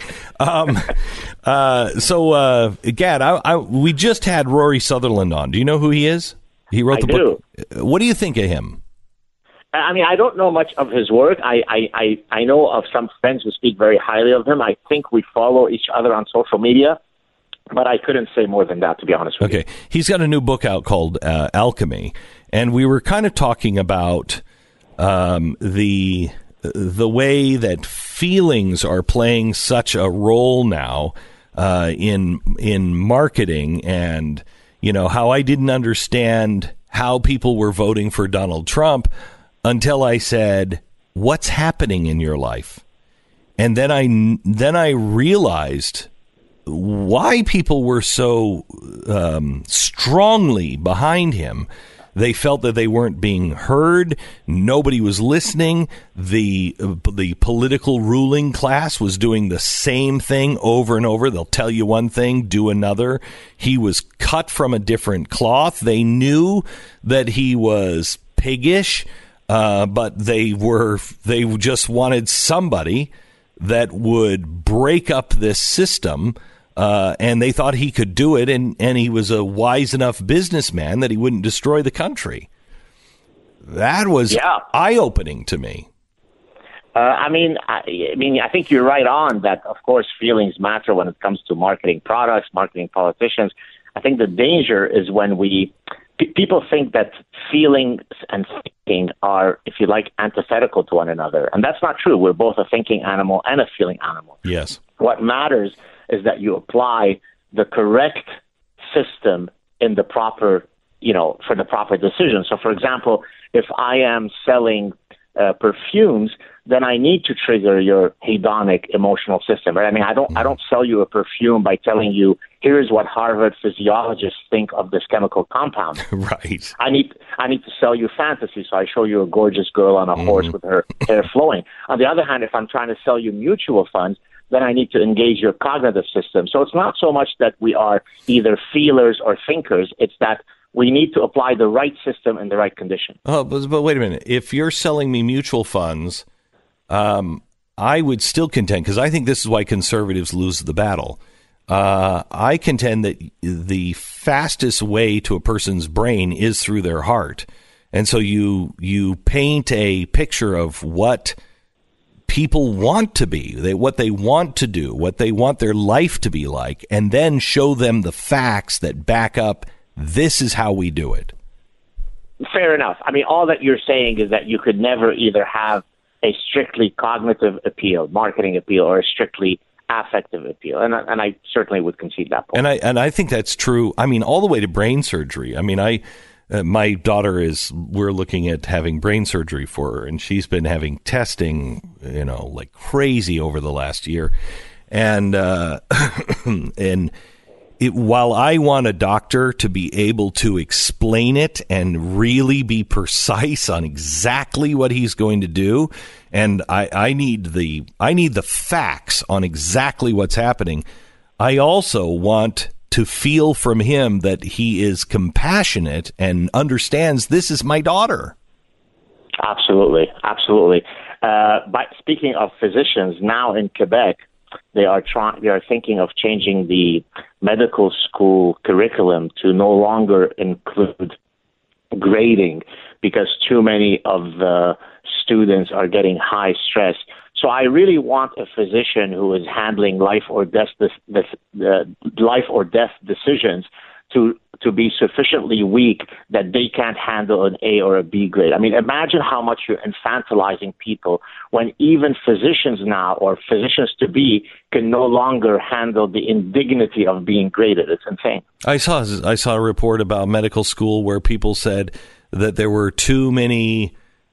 So, Gad, we just had Rory Sutherland on. Do you know who he is? He wrote the book. What do you think of him? I mean, I don't know much of his work. I know of some friends who speak very highly of him. I think we follow each other on social media. But I couldn't say more than that, to be honest with you. Okay. He's got a new book out called Alchemy. And we were kind of talking about the way that feelings are playing such a role now in marketing, and, how I didn't understand how people were voting for Donald Trump until I said, what's happening in your life? And then I realized why people were so strongly behind him. They felt that they weren't being heard. Nobody was listening. The political ruling class was doing the same thing over and over. They'll tell you one thing, do another. He was cut from a different cloth. They knew that he was piggish, but they just wanted somebody that would break up this system. And they thought he could do it, and he was a wise enough businessman that he wouldn't destroy the country. That was eye-opening to me. I think you're right on that, of course, feelings matter when it comes to marketing products, marketing politicians. I think the danger is when people think that feelings and thinking are, if you like, antithetical to one another. And that's not true. We're both a thinking animal and a feeling animal. Yes. What matters is that you apply the correct system in the proper, for the proper decision. So, for example, if I am selling perfumes, then I need to trigger your hedonic emotional system, right? I mean, I don't sell you a perfume by telling you, here's what Harvard physiologists think of this chemical compound. Right. I need to sell you fantasy, so I show you a gorgeous girl on a horse with her hair flowing. On the other hand, if I'm trying to sell you mutual funds, then I need to engage your cognitive system. So it's not so much that we are either feelers or thinkers, it's that we need to apply the right system in the right condition. Oh, but wait a minute. If you're selling me mutual funds, I would still contend, because I think this is why conservatives lose the battle. I contend that the fastest way to a person's brain is through their heart. And so you paint a picture of what people want to be, what they want to do, what they want their life to be like, and then show them the facts that back up this is how we do it. Fair enough. I mean, all that you're saying is that you could never either have a strictly cognitive appeal, marketing appeal, or a strictly affective appeal. And I certainly would concede that point. And I think that's true. I mean, all the way to brain surgery. I mean, my daughter we're looking at having brain surgery for her, and she's been having testing, like crazy over the last year. And, while I want a doctor to be able to explain it and really be precise on exactly what he's going to do, and I need the facts on exactly what's happening, I also want to feel from him that he is compassionate and understands this is my daughter. Absolutely. But speaking of physicians, now in Quebec, they are thinking of changing the medical school curriculum to no longer include grading because too many of the students are getting high stress. So I really want a physician who is handling life or death decisions to be sufficiently weak that they can't handle an A or a B grade. I mean, imagine how much you're infantilizing people when even physicians now or physicians to be can no longer handle the indignity of being graded. It's insane. I saw a report about medical school where people said that there were too many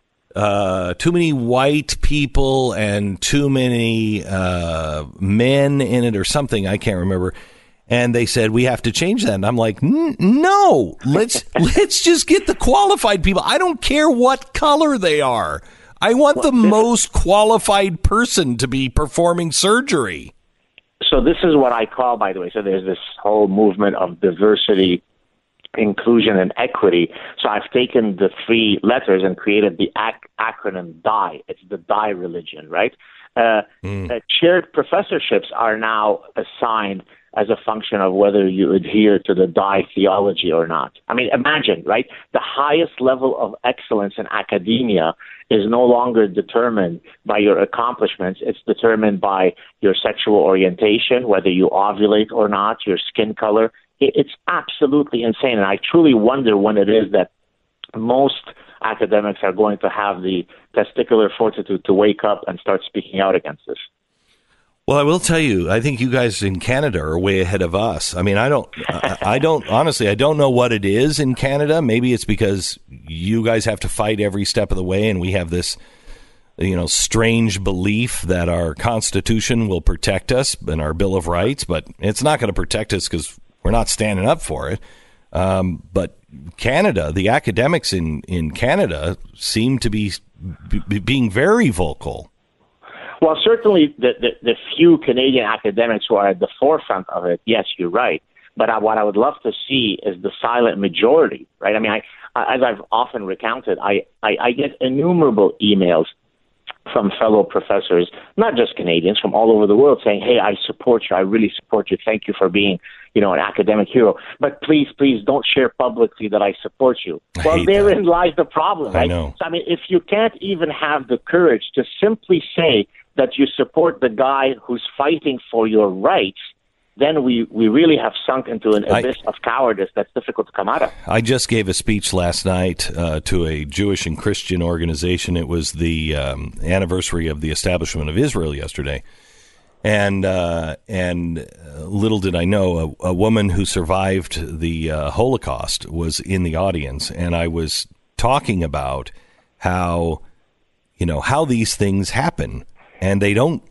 white people and too many men in it or something. I can't remember. And they said, we have to change that. And I'm like, no, let's just get the qualified people. I don't care what color they are. I want the most qualified person to be performing surgery. So this is what I call, by the way, so there's this whole movement of diversity, inclusion, and equity. So I've taken the three letters and created the acronym DIE. It's the DIE religion, right? Shared professorships are now assigned as a function of whether you adhere to the DIE theology or not. I mean, imagine, right? The highest level of excellence in academia is no longer determined by your accomplishments. It's determined by your sexual orientation, whether you ovulate or not, your skin color. It's absolutely insane. And I truly wonder when it is that most academics are going to have the testicular fortitude to wake up and start speaking out against this. Well, I will tell you, I think you guys in Canada are way ahead of us. I mean, I don't know what it is in Canada. Maybe it's because you guys have to fight every step of the way, and we have this, strange belief that our Constitution will protect us and our Bill of Rights, but it's not going to protect us because we're not standing up for it. But Canada, the academics in Canada seem to be being very vocal. Well, certainly the few Canadian academics who are at the forefront of it, yes, you're right. But what I would love to see is the silent majority, right? I mean, as I've often recounted, I get innumerable emails from fellow professors, not just Canadians, from all over the world saying, hey, I support you. I really support you. Thank you for being, an academic hero. But please don't share publicly that I support you. Well, therein lies the problem, right? I know. So, I mean, if you can't even have the courage to simply say that you support the guy who's fighting for your rights, then we really have sunk into an abyss of cowardice that's difficult to come out of. I just gave a speech last night to a Jewish and Christian organization. It was the anniversary of the establishment of Israel yesterday. And little did I know, a woman who survived the Holocaust was in the audience, and I was talking about how these things happen, and they don't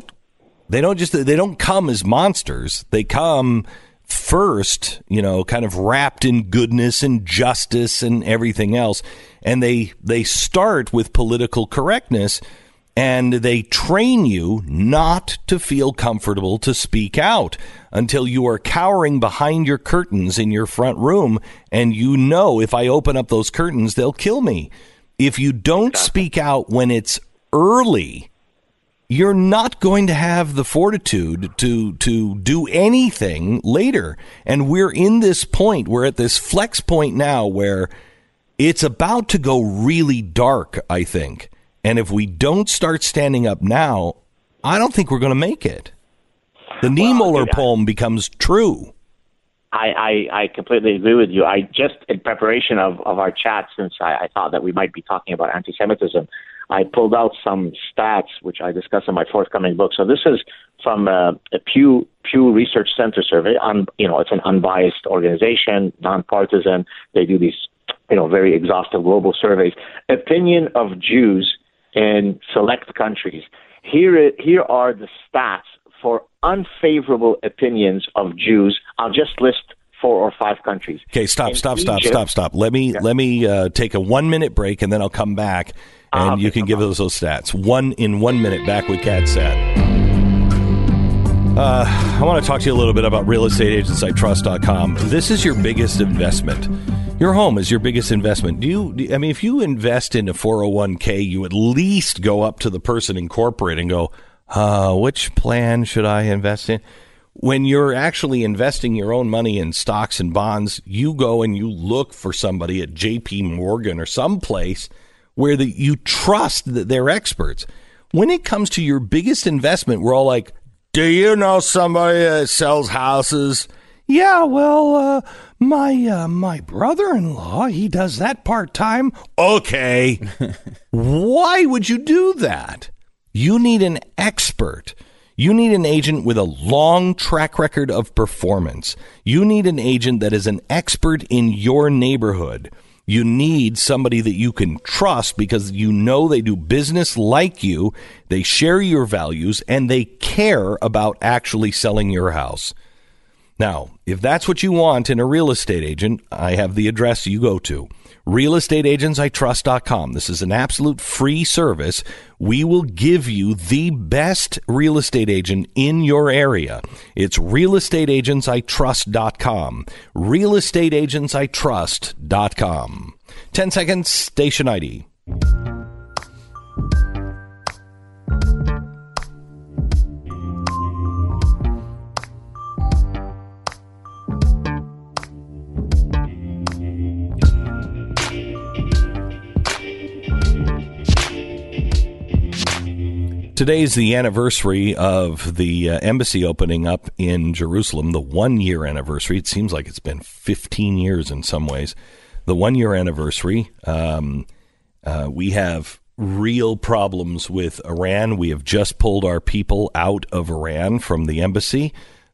come as monsters. They come first, kind of wrapped in goodness and justice and everything else, and they start with political correctness. And they train you not to feel comfortable to speak out until you are cowering behind your curtains in your front room. And if I open up those curtains, they'll kill me. If you don't speak out when it's early, you're not going to have the fortitude to do anything later. And we're in this point. We're at this flex point now where it's about to go really dark, I think. And if we don't start standing up now, I don't think we're going to make it. The Niemöller poem becomes true. I completely agree with you. I just, in preparation of our chat, since I thought that we might be talking about anti-Semitism, I pulled out some stats, which I discuss in my forthcoming book. So this is from a Pew Research Center survey. It's an unbiased organization, nonpartisan. They do these, very exhaustive global surveys. Opinion of Jews in select countries. Here are the stats for unfavorable opinions of Jews. I'll just list 4 or 5 countries. Okay, stop. Let me take a 1-minute break, and then I'll come back, and you can give us those stats. 1 minute. Back with Gad Saad. I want to talk to you a little bit about realestateagentsitrust.com. This is your biggest investment. Your home is your biggest investment. If you invest in a 401k, you at least go up to the person in corporate and go, which plan should I invest in? When you're actually investing your own money in stocks and bonds, you go and you look for somebody at JP Morgan or someplace where you trust that they're experts. When it comes to your biggest investment, we're all like, do you know somebody that sells houses? Yeah, well, my brother-in-law, he does that part-time. Okay. Why would you do that? You need an expert. You need an agent with a long track record of performance. You need an agent that is an expert in your neighborhood. You need somebody that you can trust because they do business like you, they share your values, and they care about actually selling your house. Now, if that's what you want in a real estate agent, I have the address you go to. realestateagentsitrust.com. This is an absolute free service. We will give you the best real estate agent in your area. It's realestateagentsitrust.com. realestateagentsitrust.com. 10 seconds, station ID. Today's the anniversary of the embassy opening up in Jerusalem, the 1-year anniversary. It seems like it's been 15 years in some ways. The 1-year anniversary. We have real problems with Iran. We have just pulled our people out of Iran from the embassy.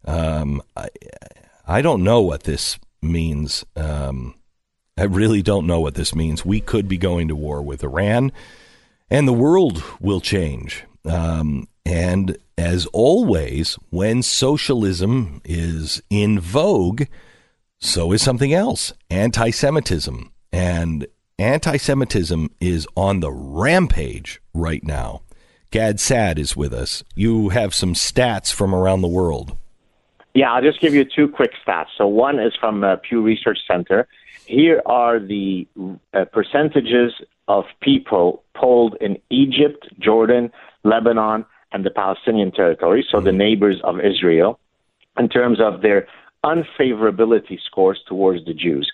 I don't know what this means. I really don't know what this means. We could be going to war with Iran, and the world will change. And as always, when socialism is in vogue, so is something else, anti-Semitism. And anti-Semitism is on the rampage right now. Gad Saad is with us. You have some stats from around the world. Yeah, I'll just give you 2 quick stats. So one is from Pew Research Center. Here are the percentages of people polled in Egypt, Jordan, Lebanon, and the Palestinian territory, so the neighbors of Israel, in terms of their unfavorability scores towards the Jews.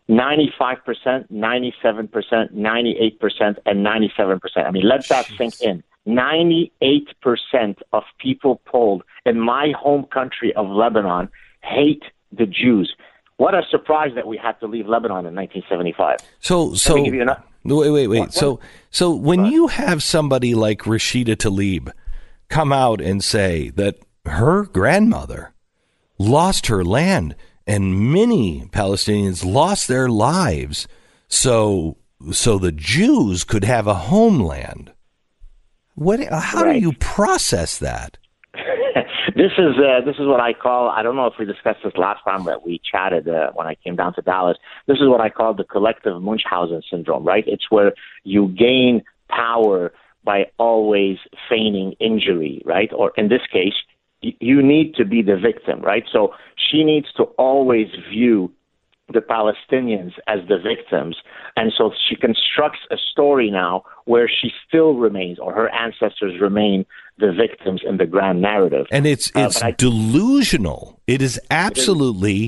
95%, 97%, 98%, and 97%. I mean, let that sink in. 98% of people polled in my home country of Lebanon hate the Jews. What a surprise that we had to leave Lebanon in 1975. Wait. So when you have somebody like Rashida Tlaib come out and say that her grandmother lost her land and many Palestinians lost their lives so the Jews could have a homeland, how do you process that? This is what I call, I don't know if we discussed this last time that we chatted when I came down to Dallas. This is what I call the collective Munchausen syndrome, right? It's where you gain power by always feigning injury, right? Or in this case, you need to be the victim, right? So she needs to always view the Palestinians as the victims. And so she constructs a story now where she still remains, or her ancestors remain, the victims in the grand narrative. And it's delusional. It is absolutely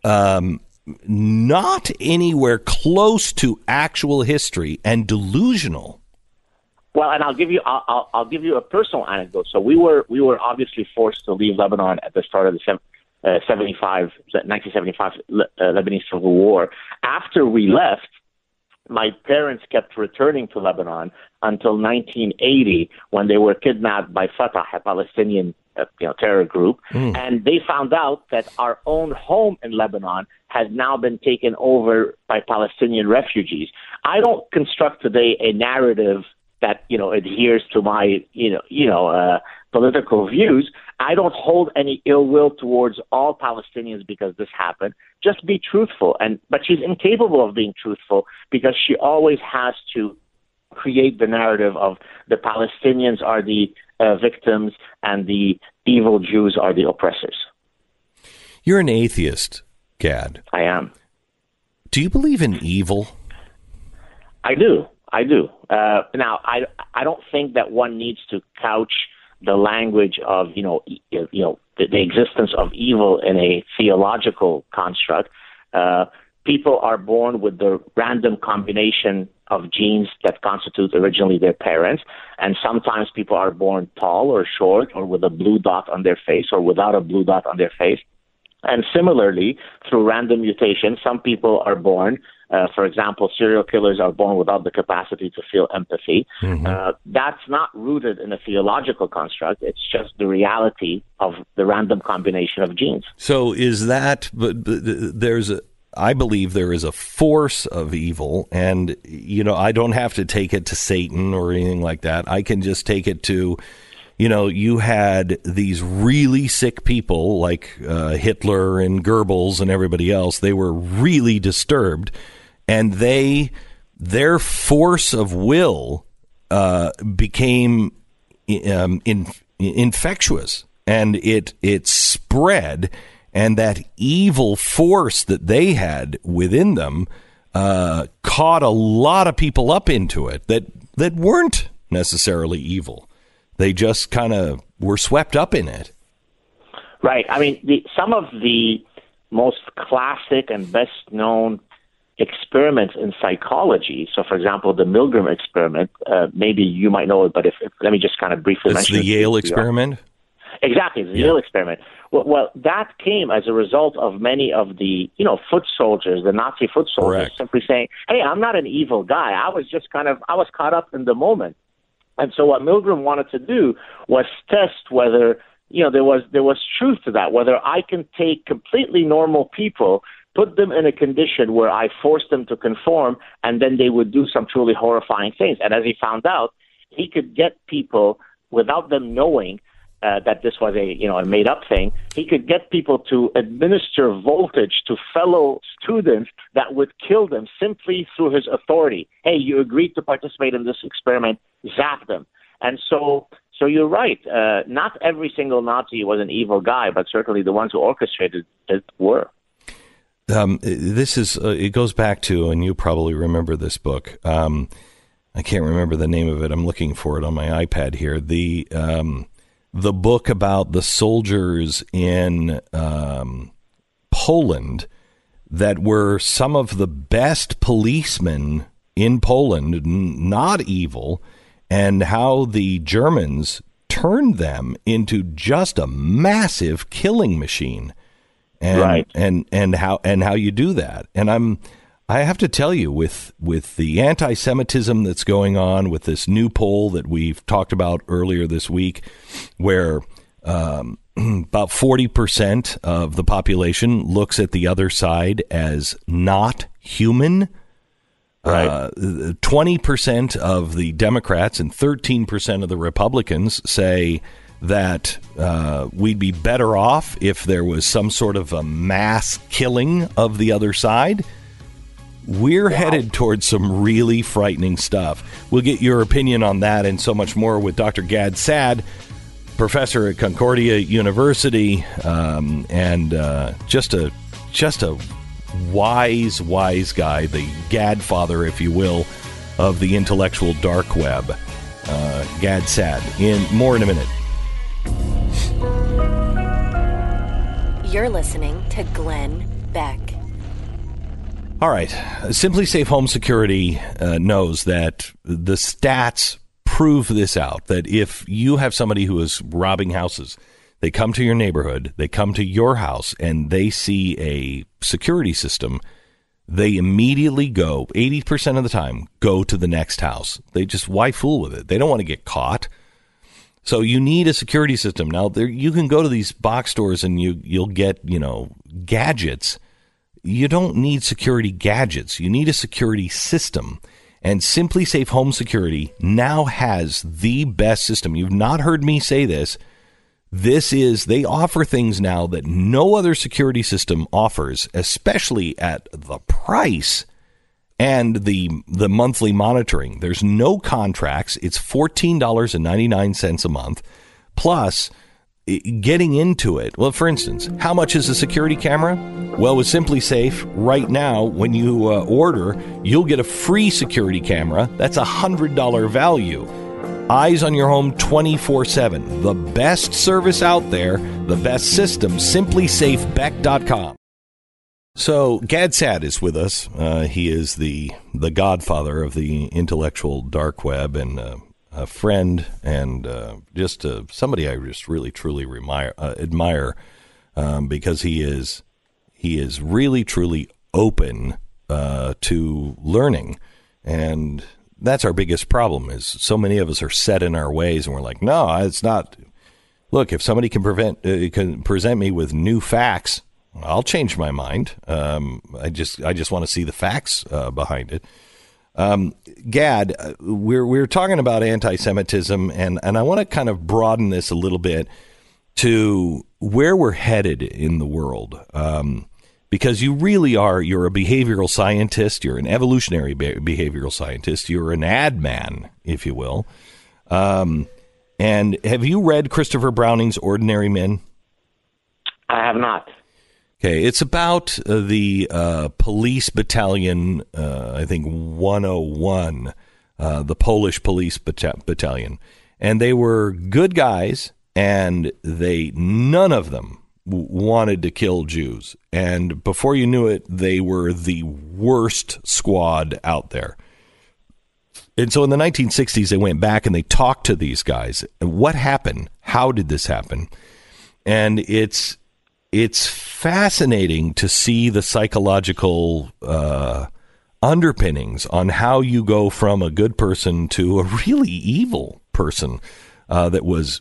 not anywhere close to actual history and delusional. Well, and I'll give you a personal anecdote. So we were obviously forced to leave Lebanon at the start of the 1975 Lebanese Civil War. After we left, my parents kept returning to Lebanon until 1980, when they were kidnapped by Fatah, a Palestinian terror group, and they found out that our own home in Lebanon has now been taken over by Palestinian refugees. I don't construct today a narrative that adheres to my political views. I don't hold any ill will towards all Palestinians because this happened. Just be truthful. But she's incapable of being truthful because she always has to create the narrative of the Palestinians are the victims and the evil Jews are the oppressors. You're an atheist, Gad. I am. Do you believe in evil? I do. Now, I don't think that one needs to couch the language of the existence of evil in a theological construct. People are born with the random combination of genes that constitute originally their parents, and sometimes people are born tall or short, or with a blue dot on their face, or without a blue dot on their face. And similarly, through random mutation, some people are born, for example, serial killers are born without the capacity to feel empathy. That's not rooted in a theological construct. It's just the reality of the random combination of genes. So is that, I believe there is a force of evil, and, I don't have to take it to Satan or anything like that. I can just take it to, you had these really sick people like Hitler and Goebbels and everybody else. They were really disturbed, and their force of will became infectious, and it spread, and that evil force that they had within them caught a lot of people up into it that weren't necessarily evil. They just kind of were swept up in it. Right. I mean, some of the most classic and best known experiments in psychology. So, for example, the Milgram experiment, maybe you might know it, but let me just kind of briefly mention it. It's the Yale experiment? Exactly, the Yale experiment. Well, that came as a result of many of the, foot soldiers, the Nazi foot soldiers, simply saying, hey, I'm not an evil guy. I was caught up in the moment. And so what Milgram wanted to do was test whether, there was truth to that, whether I can take completely normal people, put them in a condition where I forced them to conform, and then they would do some truly horrifying things. And as he found out, he could get people, without them knowing that this was a made-up thing, he could get people to administer voltage to fellow students that would kill them simply through his authority. Hey, you agreed to participate in this experiment, zap them. And so you're right. Not every single Nazi was an evil guy, but certainly the ones who orchestrated it were. This is it goes back to, and you probably remember this book. I can't remember the name of it. I'm looking for it on my iPad here. The book about the soldiers in Poland that were some of the best policemen in Poland, not evil, and how the Germans turned them into just a massive killing machine. And, right. And how you do that. And I have to tell you, with the anti-Semitism that's going on, with this new poll that we've talked about earlier this week, where about 40% of the population looks at the other side as not human. Right. 20% of the Democrats and 13% of the Republicans say that we'd be better off if there was some sort of a mass killing of the other side. We're headed towards some really frightening stuff. We'll get your opinion on that and so much more with Dr. Gad Saad, professor at Concordia University, and just a wise guy, the Gadfather, if you will, of the intellectual dark web. Gad Saad. More in a minute. You're listening to Glenn Beck. All right. Simply Safe Home Security knows that the stats prove this out, that if you have somebody who is robbing houses, they come to your neighborhood, they come to your house, and they see a security system, they immediately go, 80% of the time, go to the next house. They just, why fool with it? They don't want to get caught. So you need a security system. Now, you can go to these box stores and you'll get, gadgets. You don't need security gadgets. You need a security system. And Simply Safe Home Security now has the best system. You've not heard me say this. They offer things now that no other security system offers, especially at the price and the monthly monitoring. There's no contracts. It's $14.99 a month. Plus, getting into it. Well, for instance, how much is a security camera? Well, with Simply Safe, right now, when you order, you'll get a free security camera. That's $100 value. Eyes on your home 24/7. The best service out there, the best system, simplysafebeck.com. So Gad Saad is with us. He is the godfather of the intellectual dark web, and a friend, and just somebody I just really truly admire because he is really truly open to learning, and that's our biggest problem. Is so many of us are set in our ways, and we're like, no, it's not. Look, if somebody can present me with new facts, I'll change my mind. I just want to see the facts behind it. Gad, we're talking about anti-Semitism, and I want to kind of broaden this a little bit to where we're headed in the world. Because you're a behavioral scientist, you're an evolutionary behavioral scientist, you're an ad man, if you will. And have you read Christopher Browning's Ordinary Men? I have not. Okay, it's about the police battalion, I think 101, the Polish police battalion. And they were good guys, and none of them wanted to kill Jews. And before you knew it, they were the worst squad out there. And so in the 1960s, they went back and they talked to these guys. And what happened? How did this happen? And it's fascinating to see the psychological underpinnings on how you go from a good person to a really evil person that was,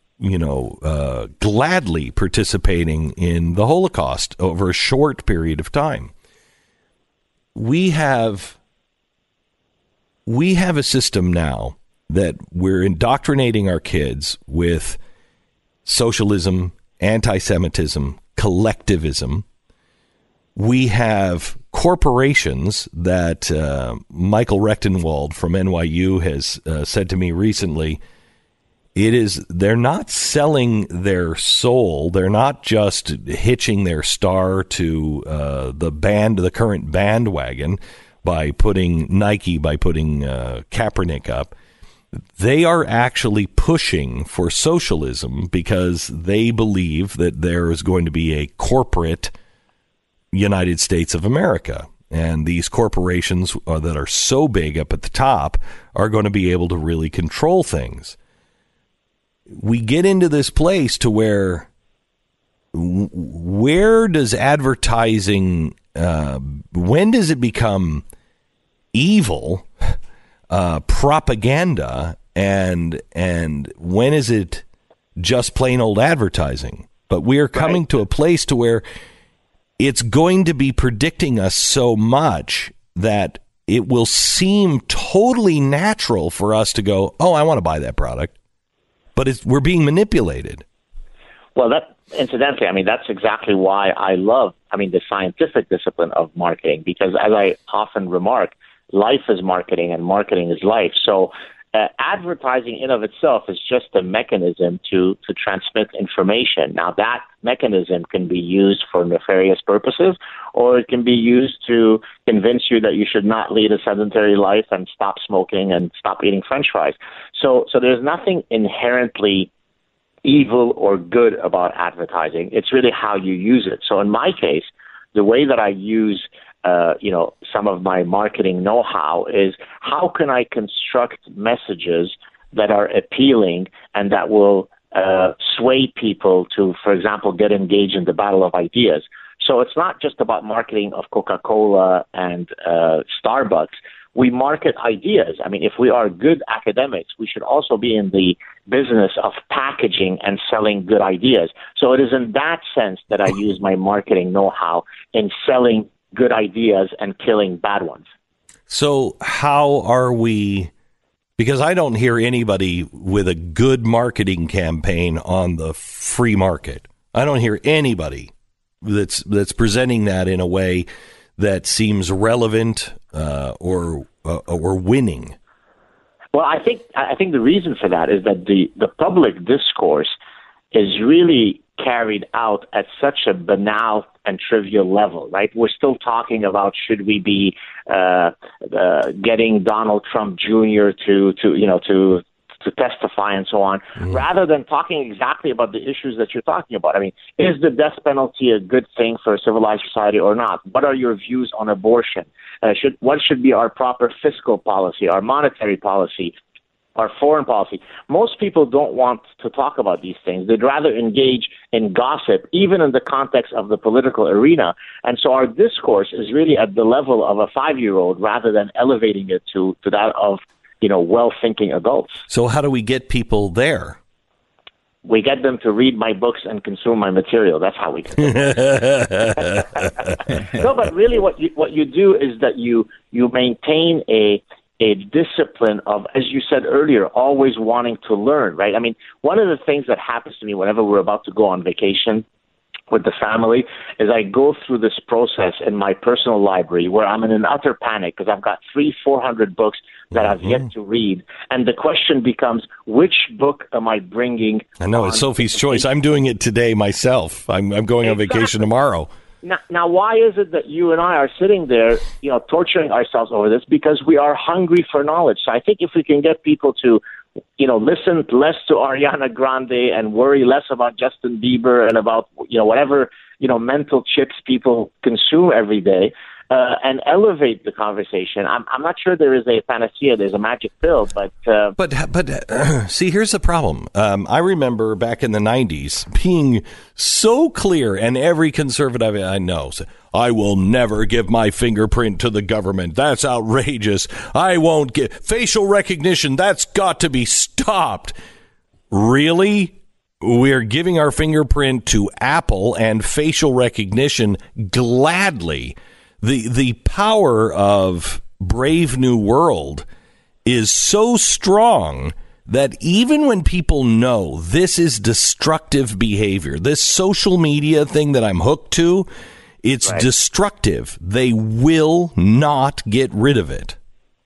gladly participating in the Holocaust over a short period of time. We have a system now that we're indoctrinating our kids with socialism, anti-Semitism, collectivism. We have corporations that Michael Rechtenwald from NYU has said to me recently, they're not selling their soul. They're not just hitching their star to the current bandwagon by putting Kaepernick up. They are actually pushing for socialism because they believe that there is going to be a corporate United States of America. And these corporations that are so big up at the top are going to be able to really control things. We get into this place to where does advertising, when does it become evil, propaganda, and when is it just plain old advertising? But we are coming to a place to where it's going to be predicting us so much that it will seem totally natural for us to go, oh, I want to buy that product. But we're being manipulated. Well, incidentally, I mean, that's exactly why I love, the scientific discipline of marketing, because as I often remark, life is marketing and marketing is life. So advertising in of itself is just a mechanism to transmit information. Now, that mechanism can be used for nefarious purposes, or it can be used to convince you that you should not lead a sedentary life and stop smoking and stop eating French fries. So there's nothing inherently evil or good about advertising. It's really how you use it. So in my case, the way that I use some of my marketing know-how is how can I construct messages that are appealing and that will sway people to, for example, get engaged in the battle of ideas. So it's not just about marketing of Coca-Cola and Starbucks. We market ideas. I mean, if we are good academics, we should also be in the business of packaging and selling good ideas. So it is in that sense that I use my marketing know-how in selling good ideas and killing bad ones. So how are we, because I don't hear anybody with a good marketing campaign on the free market. I don't hear anybody that's presenting that in a way that seems relevant or winning. Well, I think the reason for that is that the public discourse is really carried out at such a banal and trivial level, right? We're still talking about should we be getting Donald Trump Jr. to testify and so on, rather than talking exactly about the issues that you're talking about. I mean, is the death penalty a good thing for a civilized society or not? What are your views on abortion? What should be our proper fiscal policy, our monetary policy, our foreign policy? Most people don't want to talk about these things. They'd rather engage in gossip, even in the context of the political arena. And so our discourse is really at the level of a 5-year-old rather than elevating it to that of, well-thinking adults. So how do we get people there? We get them to read my books and consume my material. That's how we get them. No, but really what you do is that you maintain a discipline of, as you said earlier, always wanting to learn, right? I mean, one of the things that happens to me whenever we're about to go on vacation with the family is I go through this process in my personal library where I'm in an utter panic because I've got 300-400 books that I've yet to read. And the question becomes, which book am I bringing? I know, it's Sophie's choice. I'm doing it today myself. I'm going on vacation tomorrow. Now, why is it that you and I are sitting there, torturing ourselves over this? Because we are hungry for knowledge. So I think if we can get people to, listen less to Ariana Grande and worry less about Justin Bieber and about, whatever, mental chips people consume every day, and elevate the conversation. I'm not sure there is a panacea. There's a magic pill, but see, here's the problem. I remember back in the 90s being so clear, and every conservative I know said, I will never give my fingerprint to the government. That's outrageous. I won't get facial recognition. That's got to be stopped. Really? We're giving our fingerprint to Apple and facial recognition gladly. The power of Brave New World is so strong that even when people know this is destructive behavior, this social media thing that I'm hooked to, it's destructive. They will not get rid of it.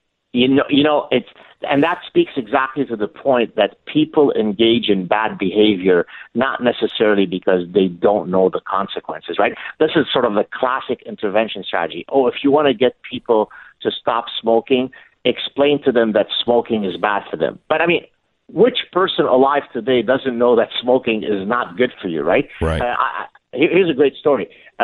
And that speaks exactly to the point that people engage in bad behavior, not necessarily because they don't know the consequences, right? This is sort of the classic intervention strategy. Oh, if you want to get people to stop smoking, explain to them that smoking is bad for them. But I mean, which person alive today doesn't know that smoking is not good for you, right? Right. Here's a great story.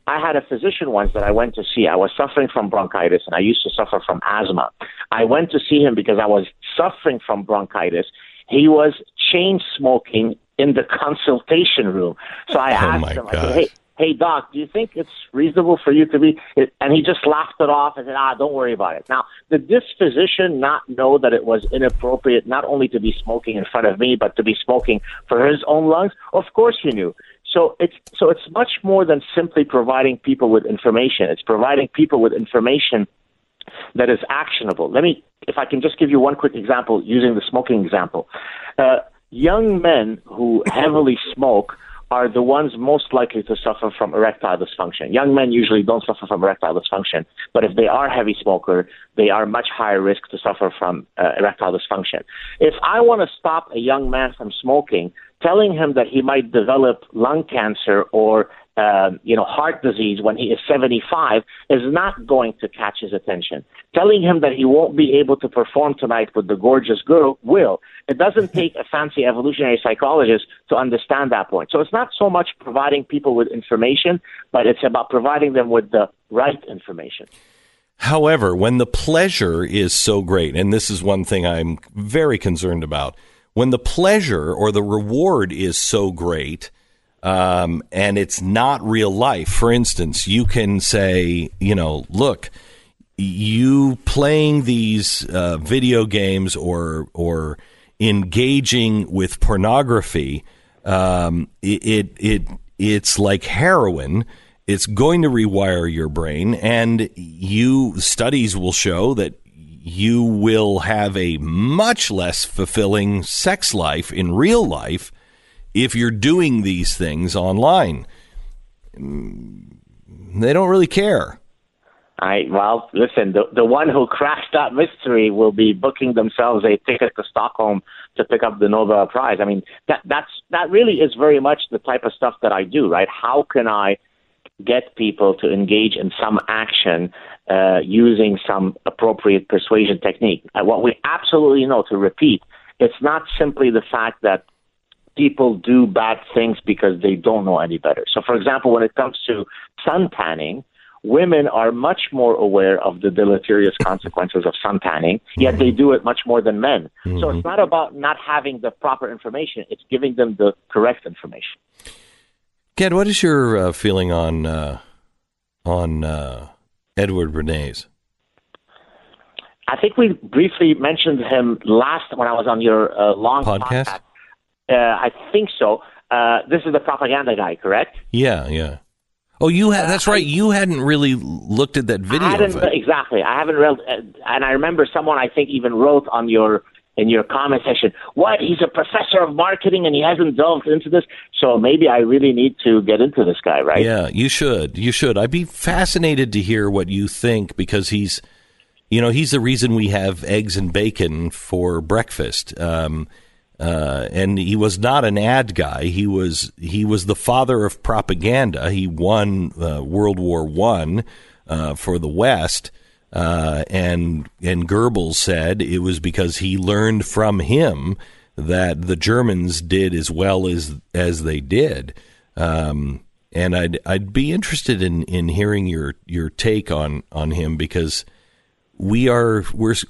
I had a physician once that I went to see. I was suffering from bronchitis, and I used to suffer from asthma. I went to see him because I was suffering from bronchitis. He was chain smoking in the consultation room. So I asked him, I said, hey, doc, do you think it's reasonable for you to be? And he just laughed it off and said, don't worry about it. Now, did this physician not know that it was inappropriate not only to be smoking in front of me, but to be smoking for his own lungs? Of course he knew. So it's much more than simply providing people with information. It's providing people with information that is actionable. If I can just give you one quick example using the smoking example. Young men who heavily smoke are the ones most likely to suffer from erectile dysfunction. Young men usually don't suffer from erectile dysfunction, but if they are heavy smoker, they are much higher risk to suffer from erectile dysfunction. If I want to stop a young man from smoking, telling him that he might develop lung cancer or heart disease when he is 75 is not going to catch his attention. Telling him that he won't be able to perform tonight with the gorgeous girl will. It doesn't take a fancy evolutionary psychologist to understand that point. So it's not so much providing people with information, but it's about providing them with the right information. However, when the pleasure is so great, and this is one thing I'm very concerned about, when the pleasure or the reward is so great, and it's not real life. For instance, you can say, look, you playing these video games or engaging with pornography, it's like heroin. It's going to rewire your brain, and studies will show that you will have a much less fulfilling sex life in real life if you're doing these things online. They don't really care. Listen, the one who cracked that mystery will be booking themselves a ticket to Stockholm to pick up the Nobel Prize. I mean, that really is very much the type of stuff that I do, right? How can I get people to engage in some action using some appropriate persuasion technique? What we absolutely know, to repeat, it's not simply the fact that people do bad things because they don't know any better. So, for example, when it comes to sun tanning, women are much more aware of the deleterious consequences of sun tanning, yet they do it much more than men. Mm-hmm. So it's not about not having the proper information, it's giving them the correct information. Ged, what is your feeling on Edward Bernays? I think we briefly mentioned him last when I was on your long podcast. I think so. This is the propaganda guy, correct? Yeah. Oh, that's right. You hadn't really looked at that video. Exactly. I haven't read, and I remember someone I think even wrote in your comment section, what, he's a professor of marketing and he hasn't delved into this? So maybe I really need to get into this guy, right? Yeah, you should. I'd be fascinated to hear what you think, because he's the reason we have eggs and bacon for breakfast. And he was not an ad guy. He was the father of propaganda. He won World War I for the West, and Goebbels said it was because he learned from him that the Germans did as well as they did. And I'd be interested in hearing your take on him, because we're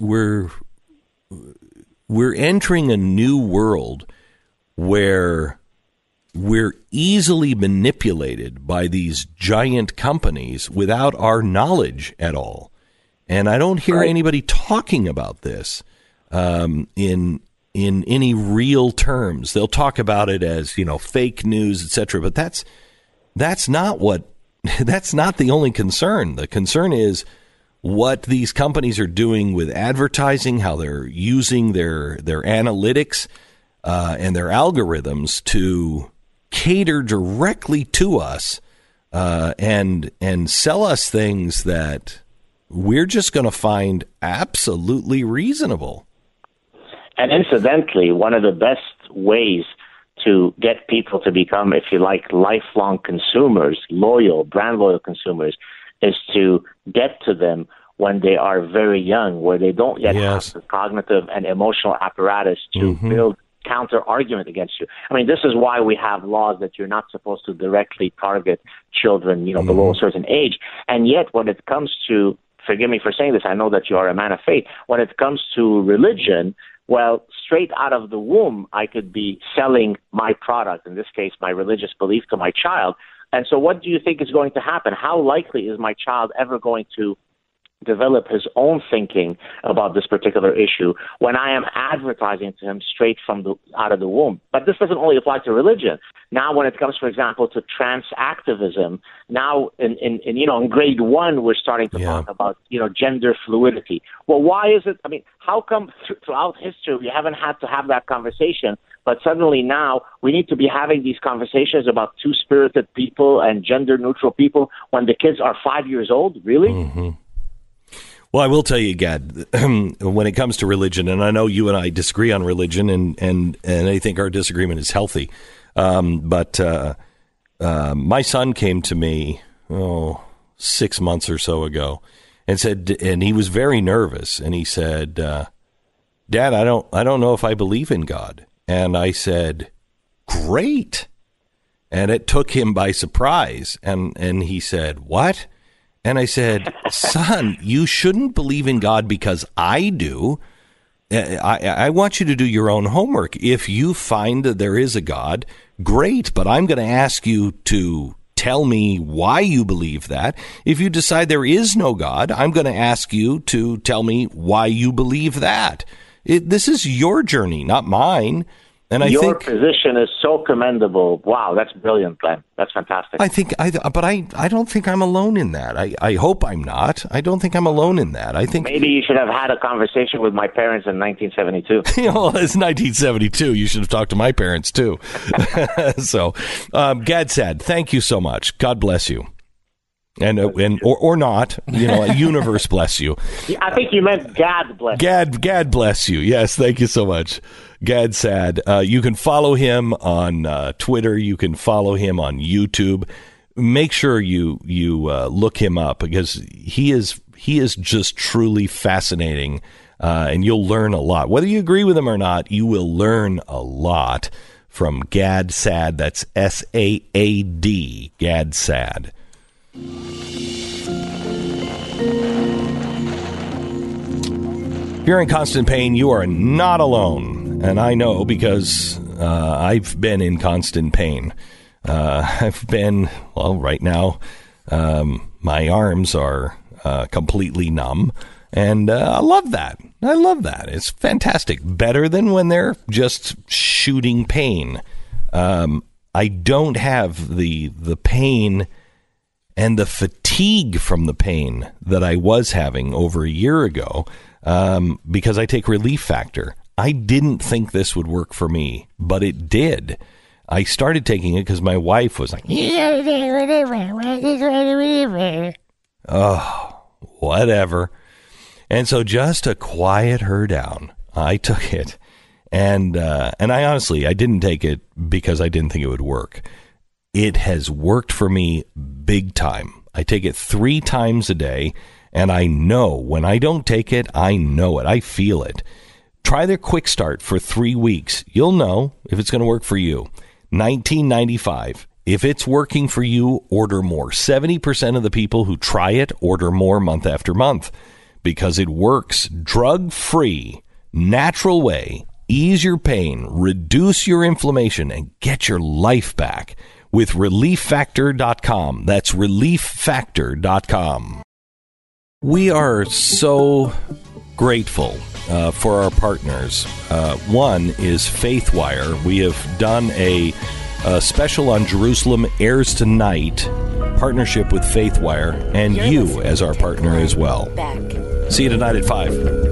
entering a new world where we're easily manipulated by these giant companies without our knowledge at all. And I don't hear anybody talking about this in any real terms. They'll talk about it as, fake news, etc. But that's not the only concern. The concern is what these companies are doing with advertising, how they're using their analytics and their algorithms to cater directly to us and sell us things that we're just going to find absolutely reasonable. And incidentally, one of the best ways to get people to become, if you like, lifelong consumers, brand loyal consumers, is to get to them when they are very young, where they don't yet have the cognitive and emotional apparatus to build counter argument against you. I mean, this is why we have laws that you're not supposed to directly target children, below a certain age. And yet, when it comes to, forgive me for saying this, I know that you are a man of faith. When it comes to religion, well, straight out of the womb, I could be selling my product, in this case, my religious belief, to my child. And so what do you think is going to happen? How likely is my child ever going to develop his own thinking about this particular issue when I am advertising to him straight from out of the womb? But this doesn't only apply to religion. Now, when it comes, for example, to trans activism, now in grade 1, we're starting to talk about, gender fluidity. Well, why is it? I mean, how come throughout history we haven't had to have that conversation, but suddenly now we need to be having these conversations about two-spirited people and gender-neutral people when the kids are 5 years old? Really? Mm-hmm. Well, I will tell you, Gad, when it comes to religion, and I know you and I disagree on religion, and I think our disagreement is healthy. But my son came to me 6 months or so ago and said, and he was very nervous, and he said, "Dad, I don't know if I believe in God." And I said, "Great." And it took him by surprise, and he said, "What?" And I said, "Son, you shouldn't believe in God because I do. I want you to do your own homework. If you find that there is a God, great, but I'm going to ask you to tell me why you believe that. If you decide there is no God, I'm going to ask you to tell me why you believe that. This is your journey, not mine." And your position is so commendable. Wow, that's brilliant, Glenn. That's fantastic. I don't think I'm alone in that. I hope I'm not. I don't think I'm alone in that. I think maybe you should have had a conversation with my parents in 1972. It's 1972. You should have talked to my parents too. So, Gad Saad, thank you so much. God bless you. And or not, universe bless you. I think you meant Gad bless. Gad bless you. Yes, thank you so much, Gad Saad. You can follow him on Twitter. You can follow him on YouTube. Make sure you look him up because he is just truly fascinating, and you'll learn a lot. Whether you agree with him or not, you will learn a lot from Gad Saad. That's SAAD, Gad Saad. If you're in constant pain, you are not alone. And I know because I've been in constant pain. I've been, right now, my arms are completely numb. And I love that. It's fantastic. Better than when they're just shooting pain. I don't have the pain and the fatigue from the pain that I was having over a year ago because I take Relief Factor. I didn't think this would work for me, but it did. I started taking it because my wife was like, oh, whatever. And so just to quiet her down, I took it. And I honestly, I didn't take it because I didn't think it would work. It has worked for me big time. I take it 3 times a day, and I know when I don't take it, I know it. I feel it. Try their Quick Start for 3 weeks. You'll know if it's going to work for you. $19.95. If it's working for you, order more. 70% of the people who try it order more month after month because it works. Drug-free, natural way. Ease your pain, reduce your inflammation, and get your life back with ReliefFactor.com. That's ReliefFactor.com. We are so grateful for our partners. One is FaithWire. We have done a special on Jerusalem airs tonight, partnership with FaithWire, and you as our partner as well. See you tonight at 5.